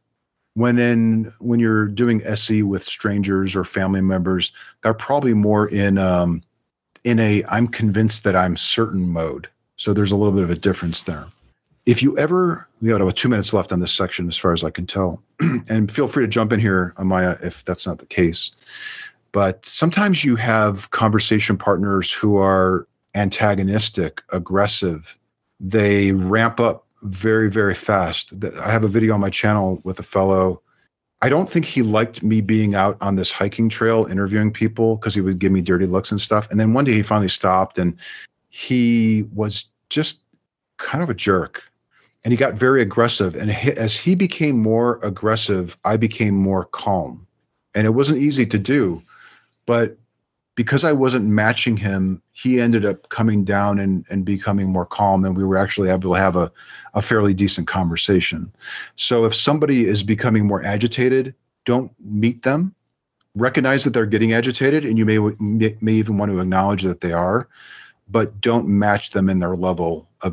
When you're doing SE with strangers or family members, they're probably more in a I'm convinced that I'm certain mode. So there's a little bit of a difference there. If you ever, we have about 2 minutes left on this section as far as I can tell, and feel free to jump in here, Amaya, if that's not the case. But sometimes you have conversation partners who are antagonistic, aggressive. They ramp up very, very fast. I have a video on my channel with a fellow. I don't think he liked me being out on this hiking trail interviewing people because he would give me dirty looks and stuff. And then one day he finally stopped, and he was just kind of a jerk. And he got very aggressive. And as he became more aggressive, I became more calm. And it wasn't easy to do. But because I wasn't matching him, he ended up coming down and becoming more calm. And we were actually able to have a fairly decent conversation. So if somebody is becoming more agitated, don't meet them. Recognize that they're getting agitated, and you may even want to acknowledge that they are, but don't match them in their level of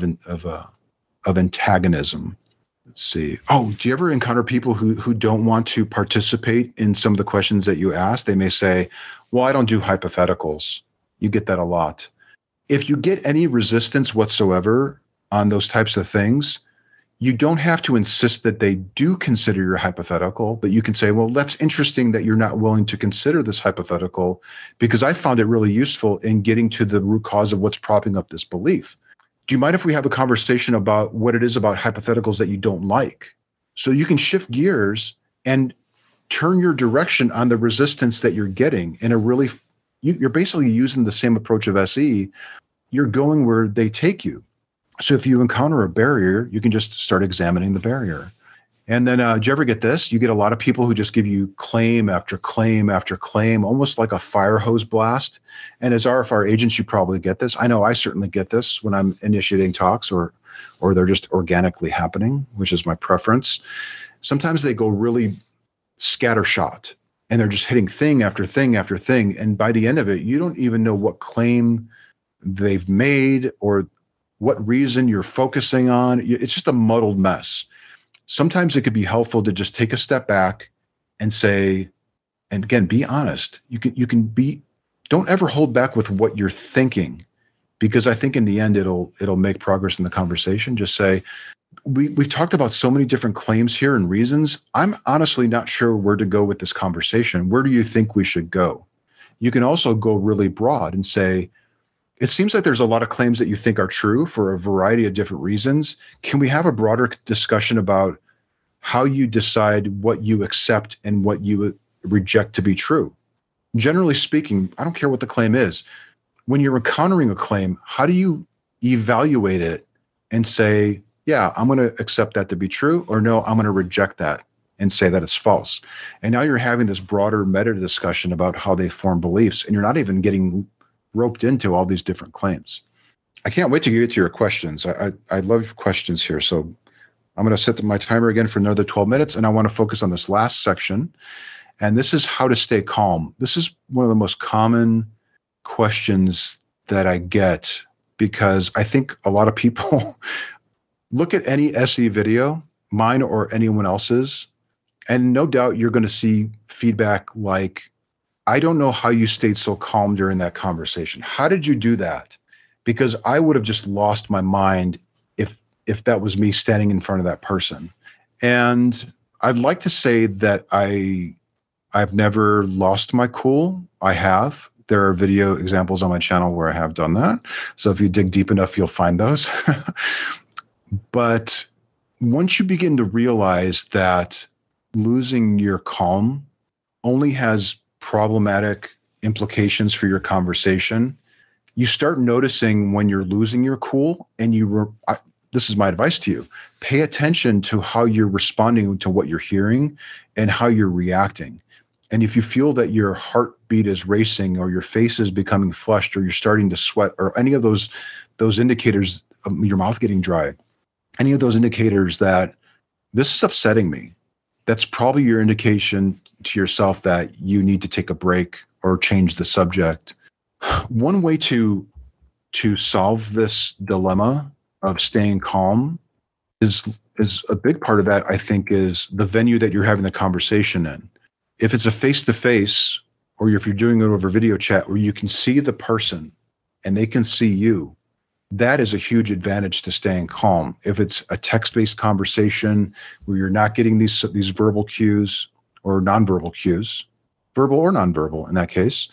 antagonism. Let's see. Oh, do you ever encounter people who don't want to participate in some of the questions that you ask? They may say, well, I don't do hypotheticals. You get that a lot. If you get any resistance whatsoever on those types of things, you don't have to insist that they do consider your hypothetical, but you can say, well, that's interesting that you're not willing to consider this hypothetical because I found it really useful in getting to the root cause of what's propping up this belief. Do you mind if we have a conversation about what it is about hypotheticals that you don't like? So you can shift gears and turn your direction on the resistance that you're getting in a really, you're basically using the same approach of SE. You're going where they take you. So if you encounter a barrier, you can just start examining the barrier. And then, do you ever get this? You get a lot of people who just give you claim after claim after claim, almost like a fire hose blast. And as RFR agents, you probably get this. I know I certainly get this when I'm initiating talks or they're just organically happening, which is my preference. Sometimes they go really scattershot and they're just hitting thing after thing after thing. And by the end of it, you don't even know what claim they've made or what reason you're focusing on. It's just a muddled mess. Sometimes it could be helpful to just take a step back and say, and again, be honest. You can be, don't ever hold back with what you're thinking, because I think in the end, it'll make progress in the conversation. Just say, we've talked about so many different claims here and reasons. I'm honestly not sure where to go with this conversation. Where do you think we should go? You can also go really broad and say, it seems like there's a lot of claims that you think are true for a variety of different reasons. Can we have a broader discussion about how you decide what you accept and what you reject to be true? Generally speaking, I don't care what the claim is. When you're encountering a claim, how do you evaluate it and say, yeah, I'm going to accept that to be true, or no, I'm going to reject that and say that it's false? And now you're having this broader meta discussion about how they form beliefs, and you're not even getting roped into all these different claims. I can't wait to get to your questions. I love questions here. So I'm going to set my timer again for another 12 minutes, and I want to focus on this last section. And this is how to stay calm. This is one of the most common questions that I get, because I think a lot of people look at any SE video, mine or anyone else's, and no doubt you're going to see feedback like, I don't know how you stayed so calm during that conversation. How did you do that? Because I would have just lost my mind if that was me standing in front of that person. And I'd like to say that I've never lost my cool. I have. There are video examples on my channel where I have done that. So if you dig deep enough, you'll find those. But once you begin to realize that losing your calm only has problematic implications for your conversation, you start noticing when you're losing your cool, and this is my advice to you, pay attention to how you're responding to what you're hearing and how you're reacting. And if you feel that your heartbeat is racing, or your face is becoming flushed, or you're starting to sweat, or any of those indicators, your mouth getting dry, any of those indicators that this is upsetting me, that's probably your indication to yourself that you need to take a break or change the subject. One way to solve this dilemma of staying calm is a big part of that, I think, is the venue that you're having the conversation in. If it's a face-to-face, or if you're doing it over video chat where you can see the person and they can see you, that is a huge advantage to staying calm. If it's a text-based conversation where you're not getting these verbal cues or nonverbal cues, verbal or nonverbal in that case,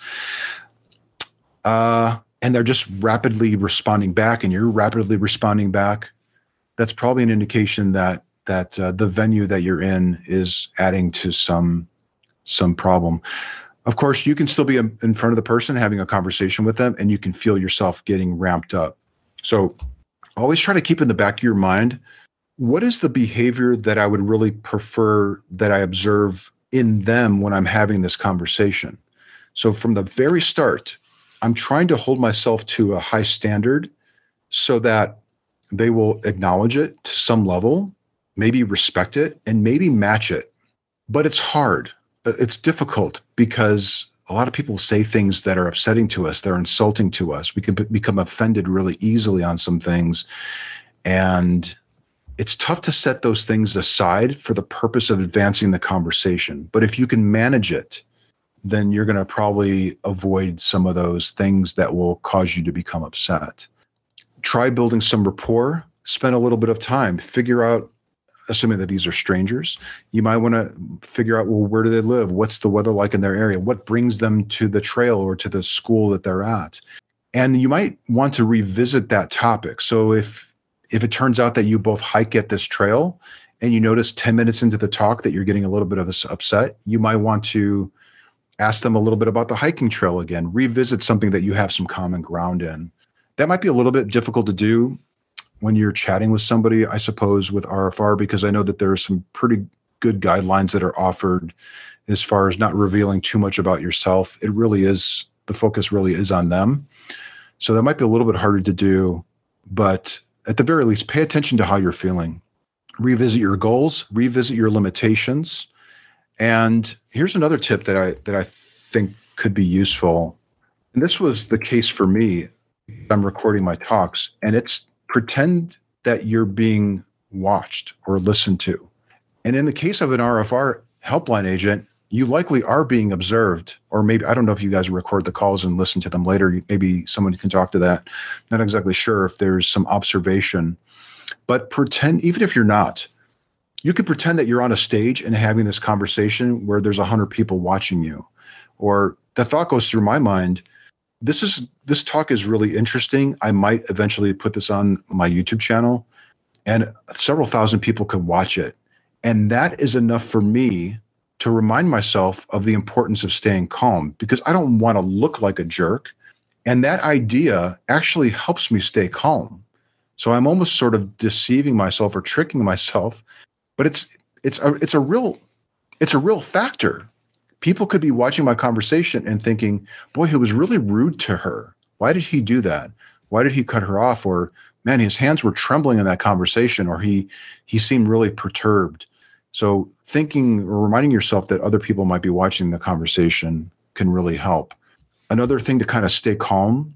and they're just rapidly responding back and you're rapidly responding back, that's probably an indication that the venue that you're in is adding to some problem. Of course, you can still be in front of the person having a conversation with them, and you can feel yourself getting ramped up. So always try to keep in the back of your mind, what is the behavior that I would really prefer that I observe in them when I'm having this conversation? So from the very start, I'm trying to hold myself to a high standard so that they will acknowledge it to some level, maybe respect it, and maybe match it. But it's hard. It's difficult because a lot of people say things that are upsetting to us, they're insulting to us. We can become offended really easily on some things. And it's tough to set those things aside for the purpose of advancing the conversation. But if you can manage it, then you're going to probably avoid some of those things that will cause you to become upset. Try building some rapport, spend a little bit of time, figure out, assuming that these are strangers, you might want to figure out, well, where do they live? What's the weather like in their area? What brings them to the trail or to the school that they're at? And you might want to revisit that topic. So if it turns out that you both hike at this trail and you notice 10 minutes into the talk that you're getting a little bit of upset, you might want to ask them a little bit about the hiking trail again, revisit something that you have some common ground in. That might be a little bit difficult to do when you're chatting with somebody, I suppose, with RFR, because I know that there are some pretty good guidelines that are offered as far as not revealing too much about yourself. It really is, the focus really is on them. So that might be a little bit harder to do, but at the very least, pay attention to how you're feeling. Revisit your goals, revisit your limitations. And here's another tip that I think could be useful. And this was the case for me. I'm recording my talks, and it's pretend that you're being watched or listened to. And in the case of an RFR helpline agent, you likely are being observed, or maybe, I don't know if you guys record the calls and listen to them later. Maybe someone can talk to that. Not exactly sure if there's some observation, but pretend, even if you're not, you could pretend that you're on a stage and having this conversation where there's 100 people watching you. Or the thought goes through my mind, this talk is really interesting. I might eventually put this on my YouTube channel, and several thousand people could watch it. And that is enough for me to remind myself of the importance of staying calm, because I don't want to look like a jerk. And that idea actually helps me stay calm. So I'm almost sort of deceiving myself or tricking myself, but it's a real factor. People could be watching my conversation and thinking, boy, he was really rude to her. Why did he do that? Why did he cut her off? Or, man, his hands were trembling in that conversation, or he seemed really perturbed. So thinking or reminding yourself that other people might be watching the conversation can really help. Another thing to kind of stay calm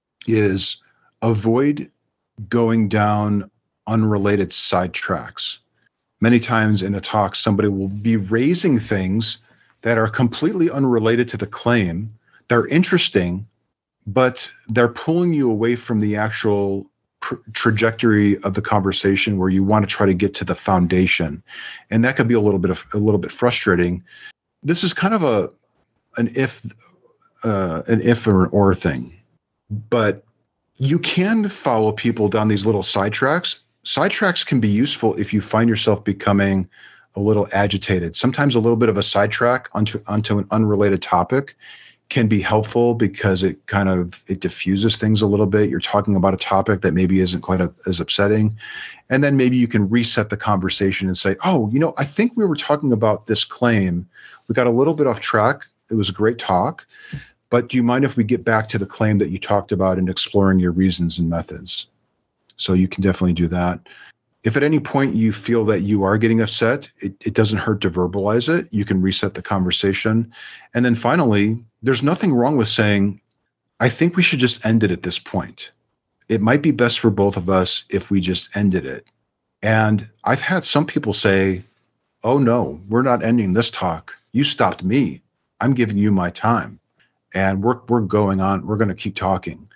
is avoid going down unrelated sidetracks. Many times in a talk, somebody will be raising things that are completely unrelated to the claim. They're interesting, but they're pulling you away from the actual trajectory of the conversation where you want to try to get to the foundation. And that could be a little bit frustrating. This is kind of an if or an or thing, but you can follow people down these little sidetracks. Sidetracks can be useful if you find yourself becoming a little agitated. Sometimes a little bit of a sidetrack onto an unrelated topic can be helpful because it diffuses things a little bit. You're talking about a topic that maybe isn't quite as upsetting. And then maybe you can reset the conversation and say, oh, I think we were talking about this claim. We got a little bit off track. It was a great talk. But do you mind if we get back to the claim that you talked about and exploring your reasons and methods? So you can definitely do that. If at any point you feel that you are getting upset, it doesn't hurt to verbalize it. You can reset the conversation. And then finally, there's nothing wrong with saying, I think we should just end it at this point. It might be best for both of us if we just ended it. And I've had some people say, oh no, we're not ending this talk. You stopped me. I'm giving you my time. And we're going on. We're going to keep talking.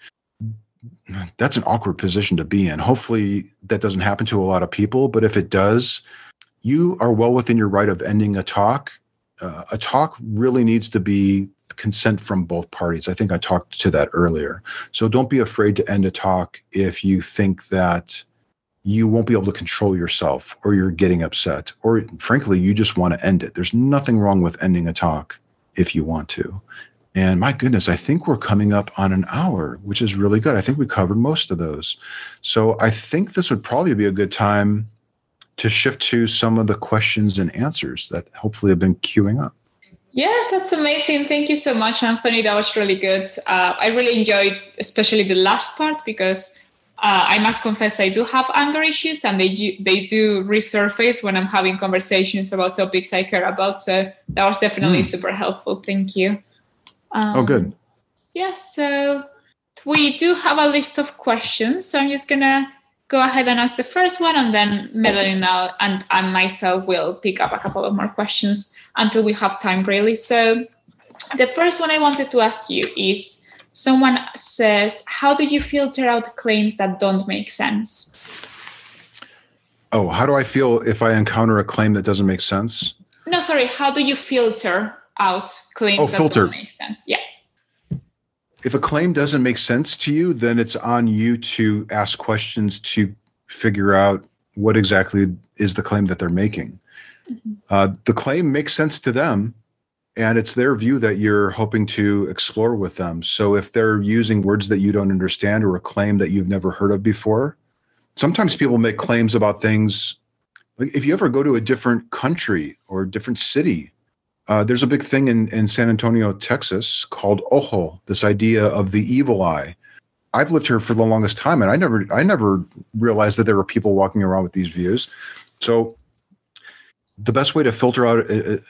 That's an awkward position to be in. Hopefully that doesn't happen to a lot of people, but if it does, you are well within your right of ending a talk. A talk really needs to be consent from both parties. I think I talked to that earlier. So don't be afraid to end a talk if you think that you won't be able to control yourself, or you're getting upset, or frankly, you just want to end it. There's nothing wrong with ending a talk if you want to. And my goodness, I think we're coming up on an hour, which is really good. I think we covered most of those. So I think this would probably be a good time to shift to some of the questions and answers that hopefully have been queuing up. Yeah, that's amazing. Thank you so much, Anthony. That was really good. I really enjoyed especially the last part because I must confess I do have anger issues, and they do resurface when I'm having conversations about topics I care about. So that was definitely super helpful. Thank you. Good. Yeah, so we do have a list of questions. So I'm just going to go ahead and ask the first one, and then Melanie now and myself will pick up a couple of more questions until we have time, really. So the first one I wanted to ask you is, someone says, how do you filter out claims that don't make sense? Oh, how do I feel if I encounter a claim that doesn't make sense? No, sorry. How do you filter out claims that don't make sense? Yeah. If a claim doesn't make sense to you, then it's on you to ask questions to figure out what exactly is the claim that they're making. Mm-hmm. The claim makes sense to them, and it's their view that you're hoping to explore with them. So if they're using words that you don't understand or a claim that you've never heard of before, sometimes people make claims about things. Like if you ever go to a different country or a different city, there's a big thing in San Antonio, Texas called Ojo, this idea of the evil eye. I've lived here for the longest time, and I never realized that there were people walking around with these views. So the best way to filter out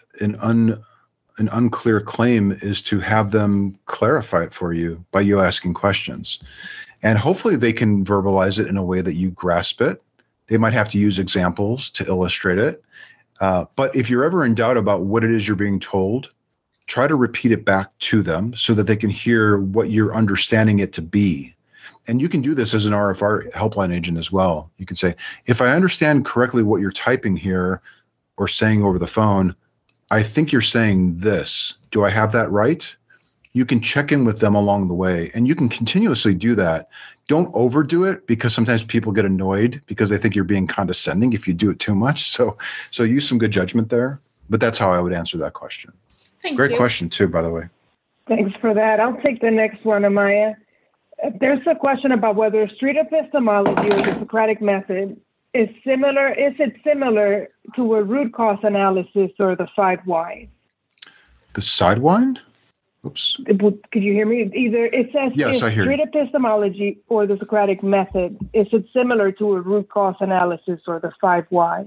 an unclear claim is to have them clarify it for you by you asking questions. And hopefully they can verbalize it in a way that you grasp it. They might have to use examples to illustrate it. But if you're ever in doubt about what it is you're being told, try to repeat it back to them so that they can hear what you're understanding it to be. And you can do this as an RFR helpline agent as well. You can say, if I understand correctly what you're typing here or saying over the phone, I think you're saying this. Do I have that right? You can check in with them along the way, and you can continuously do that. Don't overdo it, because sometimes people get annoyed because they think you're being condescending if you do it too much. So use some good judgment there. But that's how I would answer that question. Great question too, by the way. Thanks for that. I'll take the next one, Amaya. There's a question about whether street epistemology or the Socratic method is it similar to a root cause analysis or the 5 whys? The sidewind? Oops. Could you hear me? Either it says, yes, I hear street you. Epistemology or the Socratic method, is it similar to a root cause analysis or the 5 whys?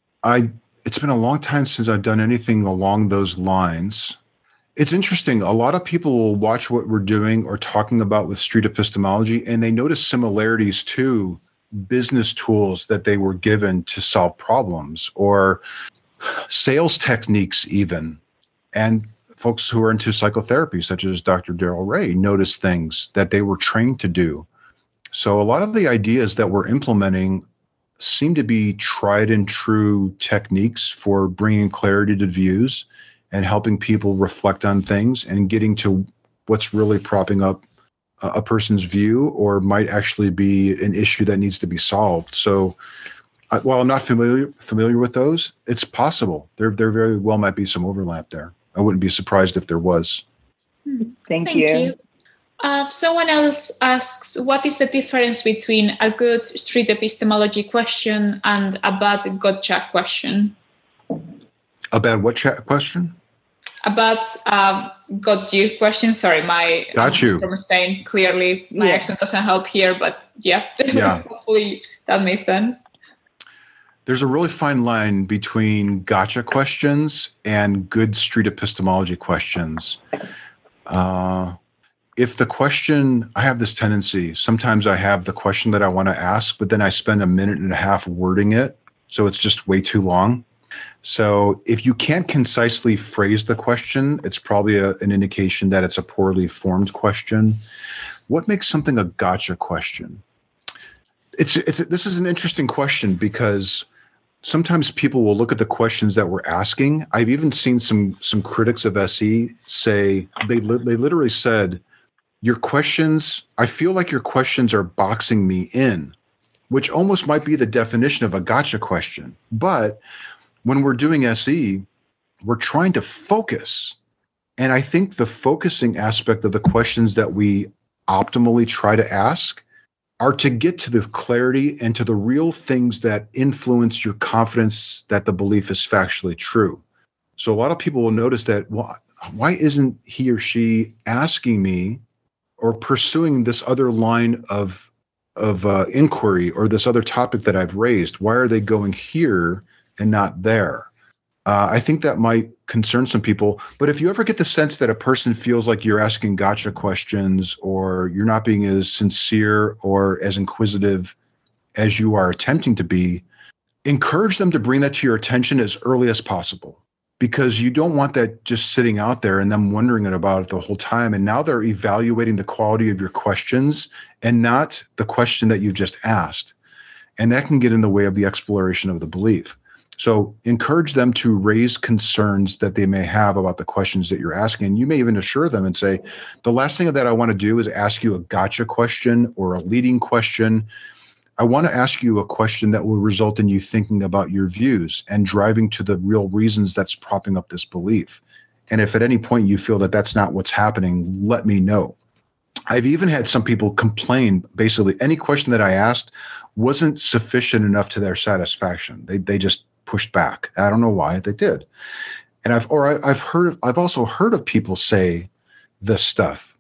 It's been a long time since I've done anything along those lines. It's interesting. A lot of people will watch what we're doing or talking about with street epistemology, and they notice similarities to business tools that they were given to solve problems, or sales techniques even. And folks who are into psychotherapy, such as Dr. Darrell Ray, notice things that they were trained to do. So a lot of the ideas that we're implementing seem to be tried and true techniques for bringing clarity to views and helping people reflect on things and getting to what's really propping up a person's view, or might actually be an issue that needs to be solved. So while I'm not familiar with those, it's possible. There very well might be some overlap there. I wouldn't be surprised if there was. Thank you. Someone else asks, what is the difference between a good street epistemology question and a bad gotcha question? A bad what question? A bad got you question. Sorry, got you from Spain. Clearly, my accent doesn't help here, but yeah. Hopefully that makes sense. There's a really fine line between gotcha questions and good street epistemology questions. If the question, I have this tendency, sometimes I have the question that I want to ask, but then I spend a minute and a half wording it, so it's just way too long. So if you can't concisely phrase the question, it's probably an indication that it's a poorly formed question. What makes something a gotcha question? This is an interesting question, because sometimes people will look at the questions that we're asking. I've even seen some critics of SE say, they literally said, your questions, I feel like your questions are boxing me in. which almost might be the definition of a gotcha question. But when we're doing SE, we're trying to focus. And I think the focusing aspect of the questions that we optimally try to ask are to get to the clarity and to the real things that influence your confidence that the belief is factually true. So a lot of people will notice that, well, why isn't he or she asking me or pursuing this other line of inquiry or this other topic that I've raised? Why are they going here and not there? I think that might concern some people. But if you ever get the sense that a person feels like you're asking gotcha questions or you're not being as sincere or as inquisitive as you are attempting to be, encourage them to bring that to your attention as early as possible, because you don't want that just sitting out there and them wondering about it the whole time. And now they're evaluating the quality of your questions and not the question that you just asked. And that can get in the way of the exploration of the belief. So encourage them to raise concerns that they may have about the questions that you're asking. And you may even assure them and say, the last thing that I want to do is ask you a gotcha question or a leading question. I want to ask you a question that will result in you thinking about your views and driving to the real reasons that's propping up this belief. And if at any point you feel that that's not what's happening, let me know. I've even had some people complain, basically any question that I asked wasn't sufficient enough to their satisfaction. They just pushed back. I don't know why they did. And I've also heard of people say this stuff.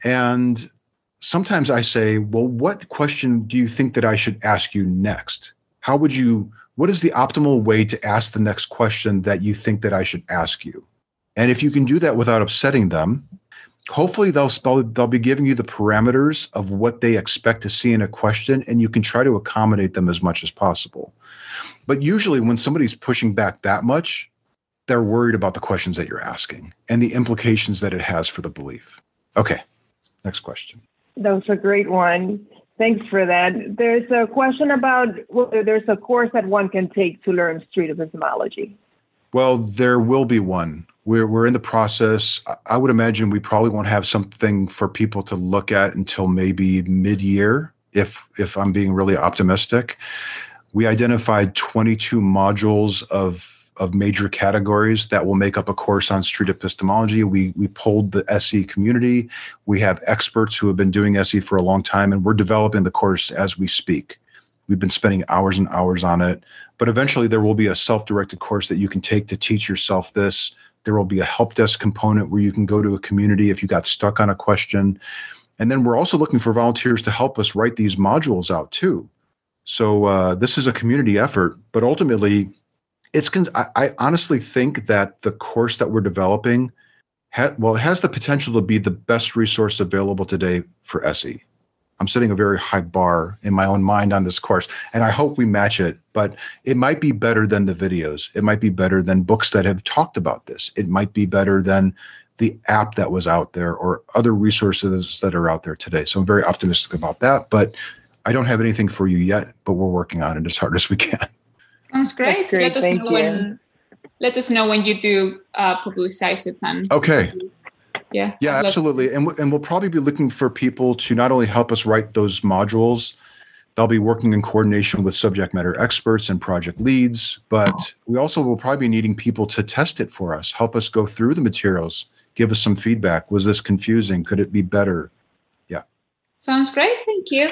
And sometimes I say, well, what question do you think that I should ask you next? What is the optimal way to ask the next question that you think that I should ask you? And if you can do that without upsetting them, hopefully they'll be giving you the parameters of what they expect to see in a question, and you can try to accommodate them as much as possible. But usually when somebody's pushing back that much, they're worried about the questions that you're asking and the implications that it has for the belief. Okay, next question. That was a great one. Thanks for that. There's a question about whether there's a course that one can take to learn street epistemology. Well, there will be one. We're in the process. I would imagine we probably won't have something for people to look at until maybe mid-year, if I'm being really optimistic. We identified 22 modules of major categories that will make up a course on street epistemology. We polled the SE community. We have experts who have been doing SE for a long time, and we're developing the course as we speak. We've been spending hours and hours on it, but eventually there will be a self-directed course that you can take to teach yourself this. There will be a help desk component where you can go to a community if you got stuck on a question. And then we're also looking for volunteers to help us write these modules out too. So this is a community effort, but ultimately, I honestly think that the course that we're developing it has the potential to be the best resource available today for SE. I'm setting a very high bar in my own mind on this course, and I hope we match it, but it might be better than the videos. It might be better than books that have talked about this. It might be better than the app that was out there or other resources that are out there today. So I'm very optimistic about that, but I don't have anything for you yet, but we're working on it as hard as we can. Sounds great. Great. Let us know when you do publicize it. And okay. Yeah, absolutely. And we'll probably be looking for people to not only help us write those modules, they'll be working in coordination with subject matter experts and project leads, but we also will probably be needing people to test it for us, help us go through the materials, give us some feedback. Was this confusing? Could it be better? Yeah. Sounds great. Thank you.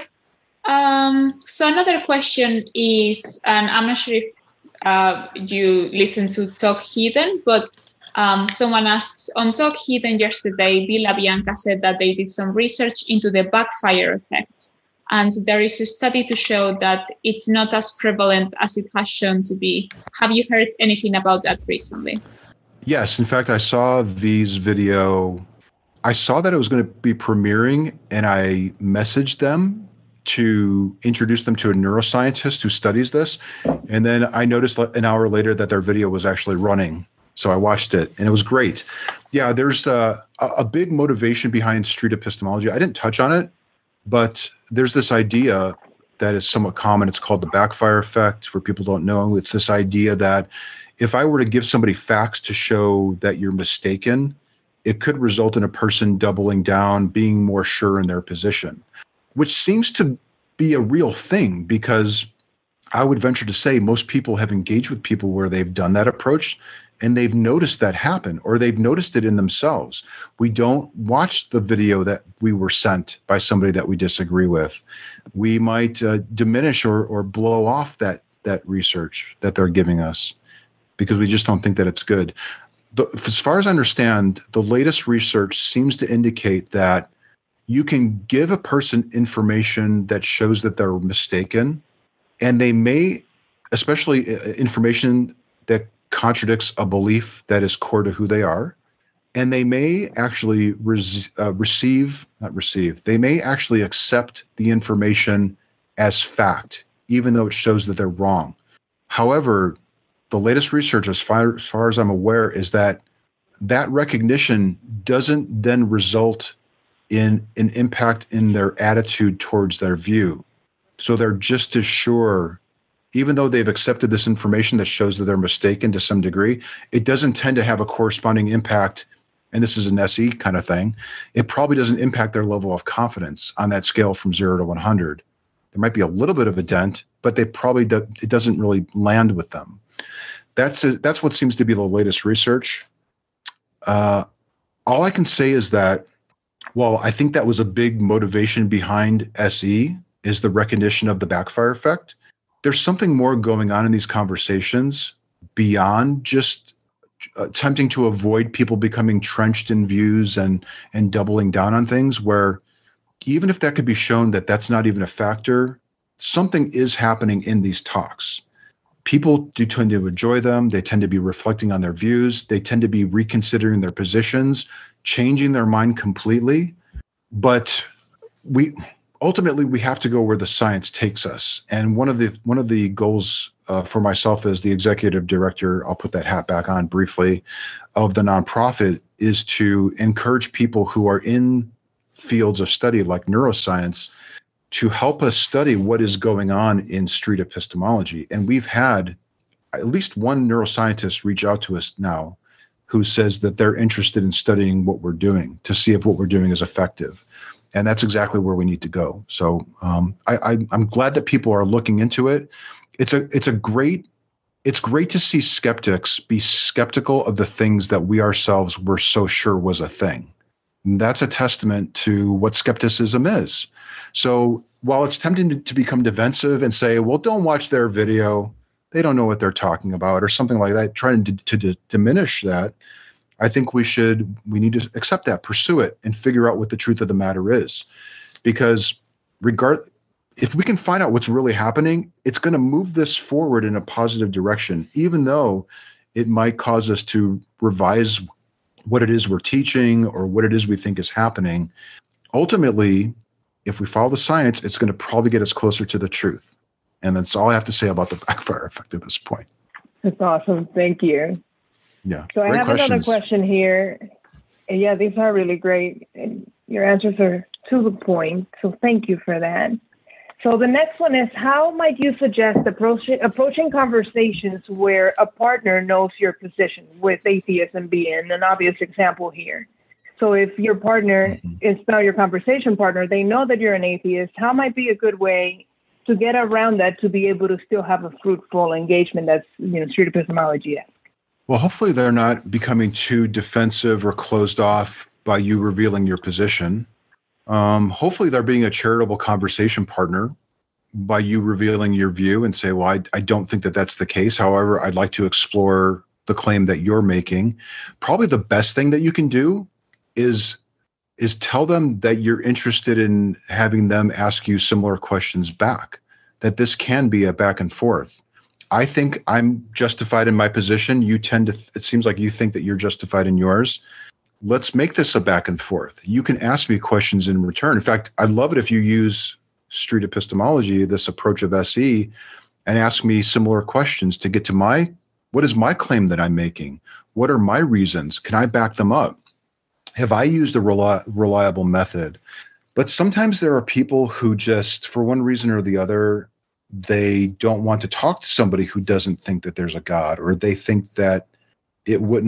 So another question is, and I'm not sure if you listen to Talk Hidden, but someone asked on Talk Hidden yesterday, Villa Bianca said that they did some research into the backfire effect. And there is a study to show that it's not as prevalent as it has shown to be. Have you heard anything about that recently? Yes. In fact, I saw V's video. I saw that it was going to be premiering, and I messaged them to introduce them to a neuroscientist who studies this. And then I noticed an hour later that their video was actually running. So I watched it, and it was great. Yeah, there's a big motivation behind street epistemology. I didn't touch on it, but there's this idea that is somewhat common. It's called the backfire effect. For people who don't know, it's this idea that if I were to give somebody facts to show that you're mistaken, it could result in a person doubling down, being more sure in their position, which seems to be a real thing, because I would venture to say most people have engaged with people where they've done that approach and they've noticed that happen, or they've noticed it in themselves. We don't watch the video that we were sent by somebody that we disagree with. We might diminish or blow off that research that they're giving us because we just don't think that it's good. As far as I understand, the latest research seems to indicate that you can give a person information that shows that they're mistaken, and they may, especially information that contradicts a belief that is core to who they are, and they may actually they may actually accept the information as fact, even though it shows that they're wrong. However, the latest research, as far as I'm aware, is that recognition doesn't then result in an impact in their attitude towards their view. So they're just as sure, even though they've accepted this information that shows that they're mistaken to some degree, it doesn't tend to have a corresponding impact. And this is an SE kind of thing. It probably doesn't impact their level of confidence on that scale from 0 to 100. There might be a little bit of a dent, but it doesn't really land with them. That's what seems to be the latest research. All I can say is that, well, I think that was a big motivation behind SE, is the recognition of the backfire effect. There's something more going on in these conversations beyond just attempting to avoid people becoming trenched in views and doubling down on things, where even if that could be shown that that's not even a factor, something is happening in these talks. People do tend to enjoy them. They tend to be reflecting on their views. They tend to be reconsidering their positions, changing their mind completely. But ultimately, we have to go where the science takes us. And one of the goals for myself as the executive director, I'll put that hat back on briefly, of the nonprofit, is to encourage people who are in fields of study like neuroscience to help us study what is going on in street epistemology. And we've had at least one neuroscientist reach out to us now who says that they're interested in studying what we're doing to see if what we're doing is effective. And that's exactly where we need to go. So I'm glad that people are looking into it. It's great to see skeptics be skeptical of the things that we ourselves were so sure was a thing. And that's a testament to what skepticism is. So while it's tempting to become defensive and say, well, don't watch their video, they don't know what they're talking about, or something like that, trying to diminish that, I think we need to accept that, pursue it, and figure out what the truth of the matter is. Because if we can find out what's really happening, it's going to move this forward in a positive direction, even though it might cause us to revise what it is we're teaching or what it is we think is happening. Ultimately, if we follow the science, it's going to probably get us closer to the truth. And that's all I have to say about the backfire effect at this point. That's awesome. Thank you. Yeah. So I have another question here. And yeah, these are really great. And your answers are to the point. So thank you for that. So the next one is, how might you suggest approaching conversations where a partner knows your position, with atheism being an obvious example here? So if your partner is now your conversation partner, they know that you're an atheist, how might be a good way to get around that to be able to still have a fruitful engagement that's, street epistemology-esque? Well, hopefully they're not becoming too defensive or closed off by you revealing your position. Hopefully they're being a charitable conversation partner by you revealing your view and say, well, I don't think that that's the case. However, I'd like to explore the claim that you're making. Probably the best thing that you can do is tell them that you're interested in having them ask you similar questions back, that this can be a back and forth. I think I'm justified in my position. It seems like you think that you're justified in yours. Let's make this a back and forth. You can ask me questions in return. In fact, I'd love it if you use street epistemology, this approach of SE, and ask me similar questions to get to what is my claim that I'm making? What are my reasons? Can I back them up? Have I used a reliable method? But sometimes there are people who just, for one reason or the other, they don't want to talk to somebody who doesn't think that there's a God, or they think that it wouldn't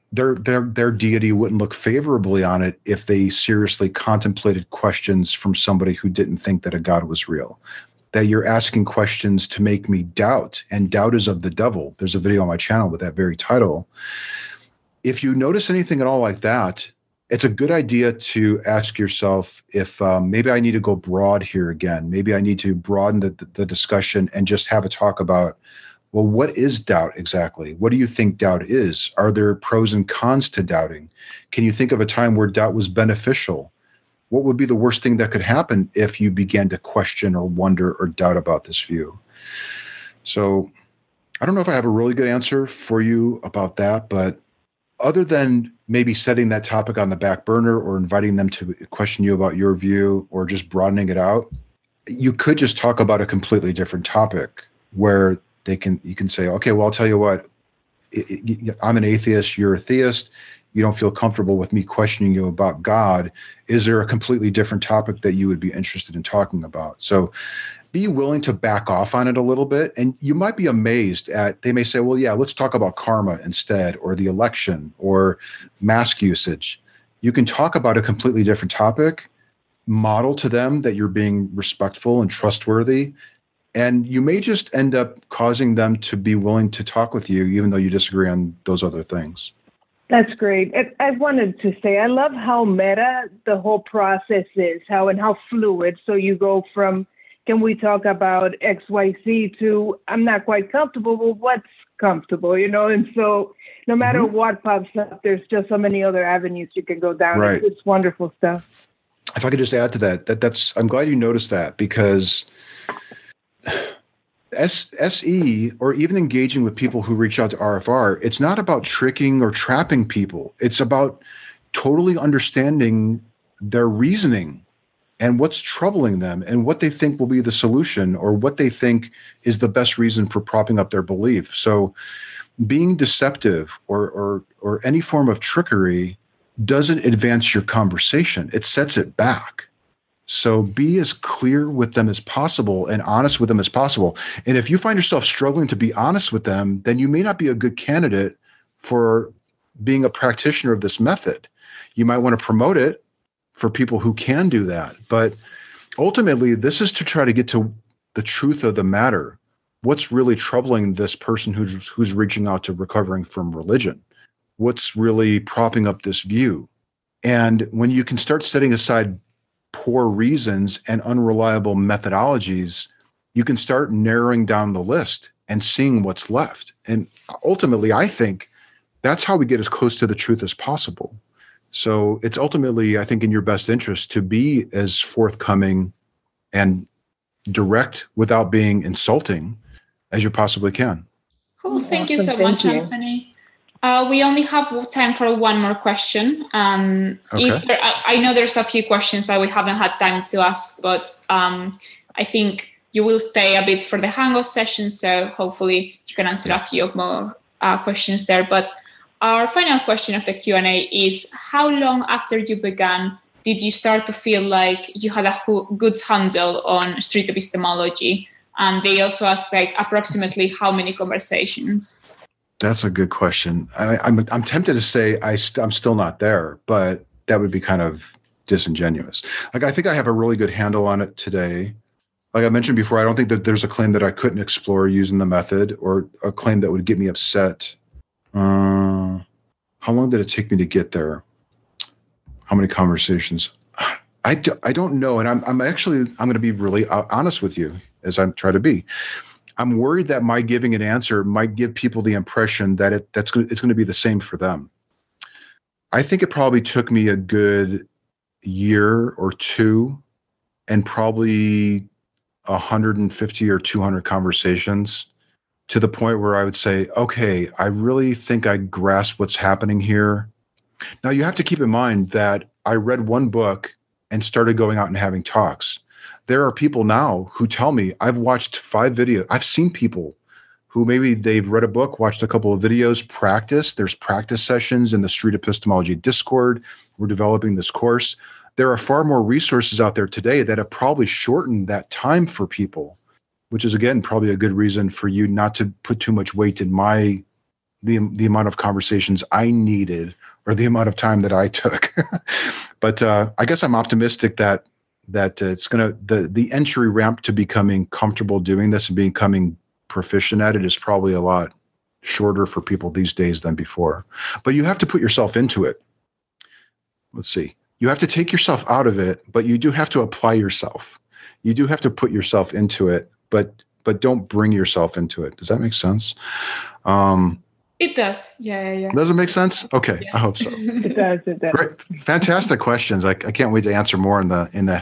their deity wouldn't look favorably on it if they seriously contemplated questions from somebody who didn't think that a God was real. That you're asking questions to make me doubt, and doubt is of the devil. There's a video on my channel with that very title. If you notice anything at all like that, it's a good idea to ask yourself if maybe I need to go broad here again. Maybe I need to broaden the discussion and just have a talk about, well, what is doubt exactly? What do you think doubt is? Are there pros and cons to doubting? Can you think of a time where doubt was beneficial? What would be the worst thing that could happen if you began to question or wonder or doubt about this view? So I don't know if I have a really good answer for you about that, but other than maybe setting that topic on the back burner or inviting them to question you about your view or just broadening it out, you could just talk about a completely different topic where you can say, okay, well, I'll tell you what, I'm an atheist, you're a theist. You don't feel comfortable with me questioning you about God. Is there a completely different topic that you would be interested in talking about? So be willing to back off on it a little bit. And you might be amazed they may say, well, yeah, let's talk about karma instead, or the election, or mask usage. You can talk about a completely different topic, model to them that you're being respectful and trustworthy. And you may just end up causing them to be willing to talk with you, even though you disagree on those other things. That's great. I wanted to say, I love how meta the whole process is, how fluid. So you go from, can we talk about XYZ to, I'm not quite comfortable. Well, what's comfortable, And so no matter what pops up, there's just so many other avenues you can go down. Right. It's wonderful stuff. If I could just add to that, I'm glad you noticed that, because SE, or even engaging with people who reach out to RFR, it's not about tricking or trapping people. It's about totally understanding their reasoning and what's troubling them and what they think will be the solution, or what they think is the best reason for propping up their belief. So being deceptive or any form of trickery doesn't advance your conversation. It sets it back. So be as clear with them as possible and honest with them as possible. And if you find yourself struggling to be honest with them, then you may not be a good candidate for being a practitioner of this method. You might want to promote it for people who can do that. But ultimately, this is to try to get to the truth of the matter. What's really troubling this person who's reaching out to recovering from religion? What's really propping up this view? And when you can start setting aside poor reasons and unreliable methodologies, you can start narrowing down the list and seeing what's left. And ultimately, I think that's how we get as close to the truth as possible. So it's ultimately, I think, in your best interest to be as forthcoming and direct without being insulting as you possibly can. Cool. Thank you so much, Anthony. We only have time for one more question. Okay. I know there's a few questions that we haven't had time to ask, but I think you will stay a bit for the Hangout session, so hopefully you can answer a few more questions there. But our final question of the Q&A is, how long after you began did you start to feel like you had a good handle on street epistemology? And they also asked, approximately how many conversations? That's a good question. I'm tempted to say I'm still not there, but that would be kind of disingenuous. I think I have a really good handle on it today. Like I mentioned before, I don't think that there's a claim that I couldn't explore using the method, or a claim that would get me upset. How long did it take me to get there? How many conversations? I don't know. And I'm going to be really honest with you, as I try to be. I'm worried that my giving an answer might give people the impression that it's going to be the same for them. I think it probably took me a good year or two, and probably 150 or 200 conversations, to the point where I would say, okay, I really think I grasp what's happening here. Now, you have to keep in mind that I read one book and started going out and having talks. There are people now who tell me, I've watched 5 videos. I've seen people who maybe they've read a book, watched a couple of videos, practice. There's practice sessions in the Street Epistemology Discord. We're developing this course. There are far more resources out there today that have probably shortened that time for people, which is, again, probably a good reason for you not to put too much weight in my the amount of conversations I needed or the amount of time that I took. But I guess I'm optimistic that it's the entry ramp to becoming comfortable doing this and becoming proficient at it is probably a lot shorter for people these days than before. But you have to put yourself into it. Let's see. You have to take yourself out of it, but you do have to apply yourself. You do have to put yourself into it, but don't bring yourself into it. Does that make sense? It does. Yeah. Does it make sense? Okay, yeah. I hope so. It does. Great. Fantastic questions. I can't wait to answer more in the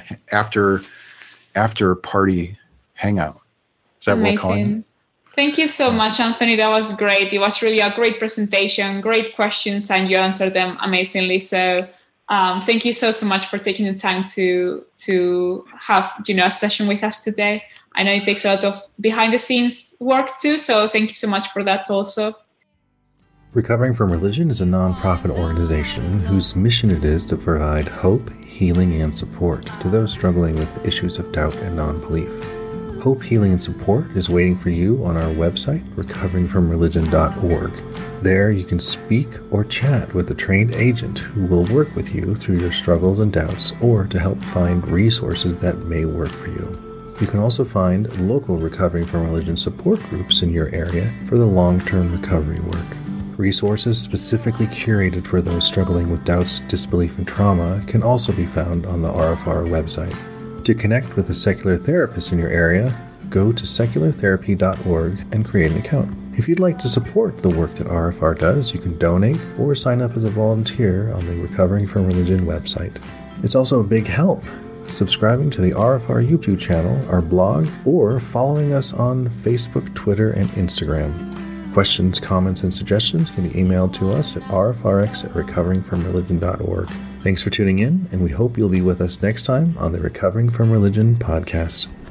after party hangout. Is that what we're calling it? Thank you so much, Anthony. That was great. It was really a great presentation, great questions, and you answered them amazingly. So thank you so much for taking the time to have a session with us today. I know it takes a lot of behind the scenes work too, so thank you so much for that also. Recovering from Religion is a nonprofit organization whose mission it is to provide hope, healing, and support to those struggling with issues of doubt and non-belief. Hope, healing, and support is waiting for you on our website, recoveringfromreligion.org. There you can speak or chat with a trained agent who will work with you through your struggles and doubts or to help find resources that may work for you. You can also find local Recovering from Religion support groups in your area for the long-term recovery work. Resources specifically curated for those struggling with doubts, disbelief, and trauma can also be found on the RFR website. To connect with a secular therapist in your area, go to seculartherapy.org and create an account. If you'd like to support the work that RFR does, you can donate or sign up as a volunteer on the Recovering from Religion website. It's also a big help subscribing to the RFR YouTube channel, our blog, or following us on Facebook, Twitter, and Instagram. Questions, comments, and suggestions can be emailed to us at rfrx@recoveringfromreligion.org. Thanks for tuning in, and we hope you'll be with us next time on the Recovering from Religion podcast.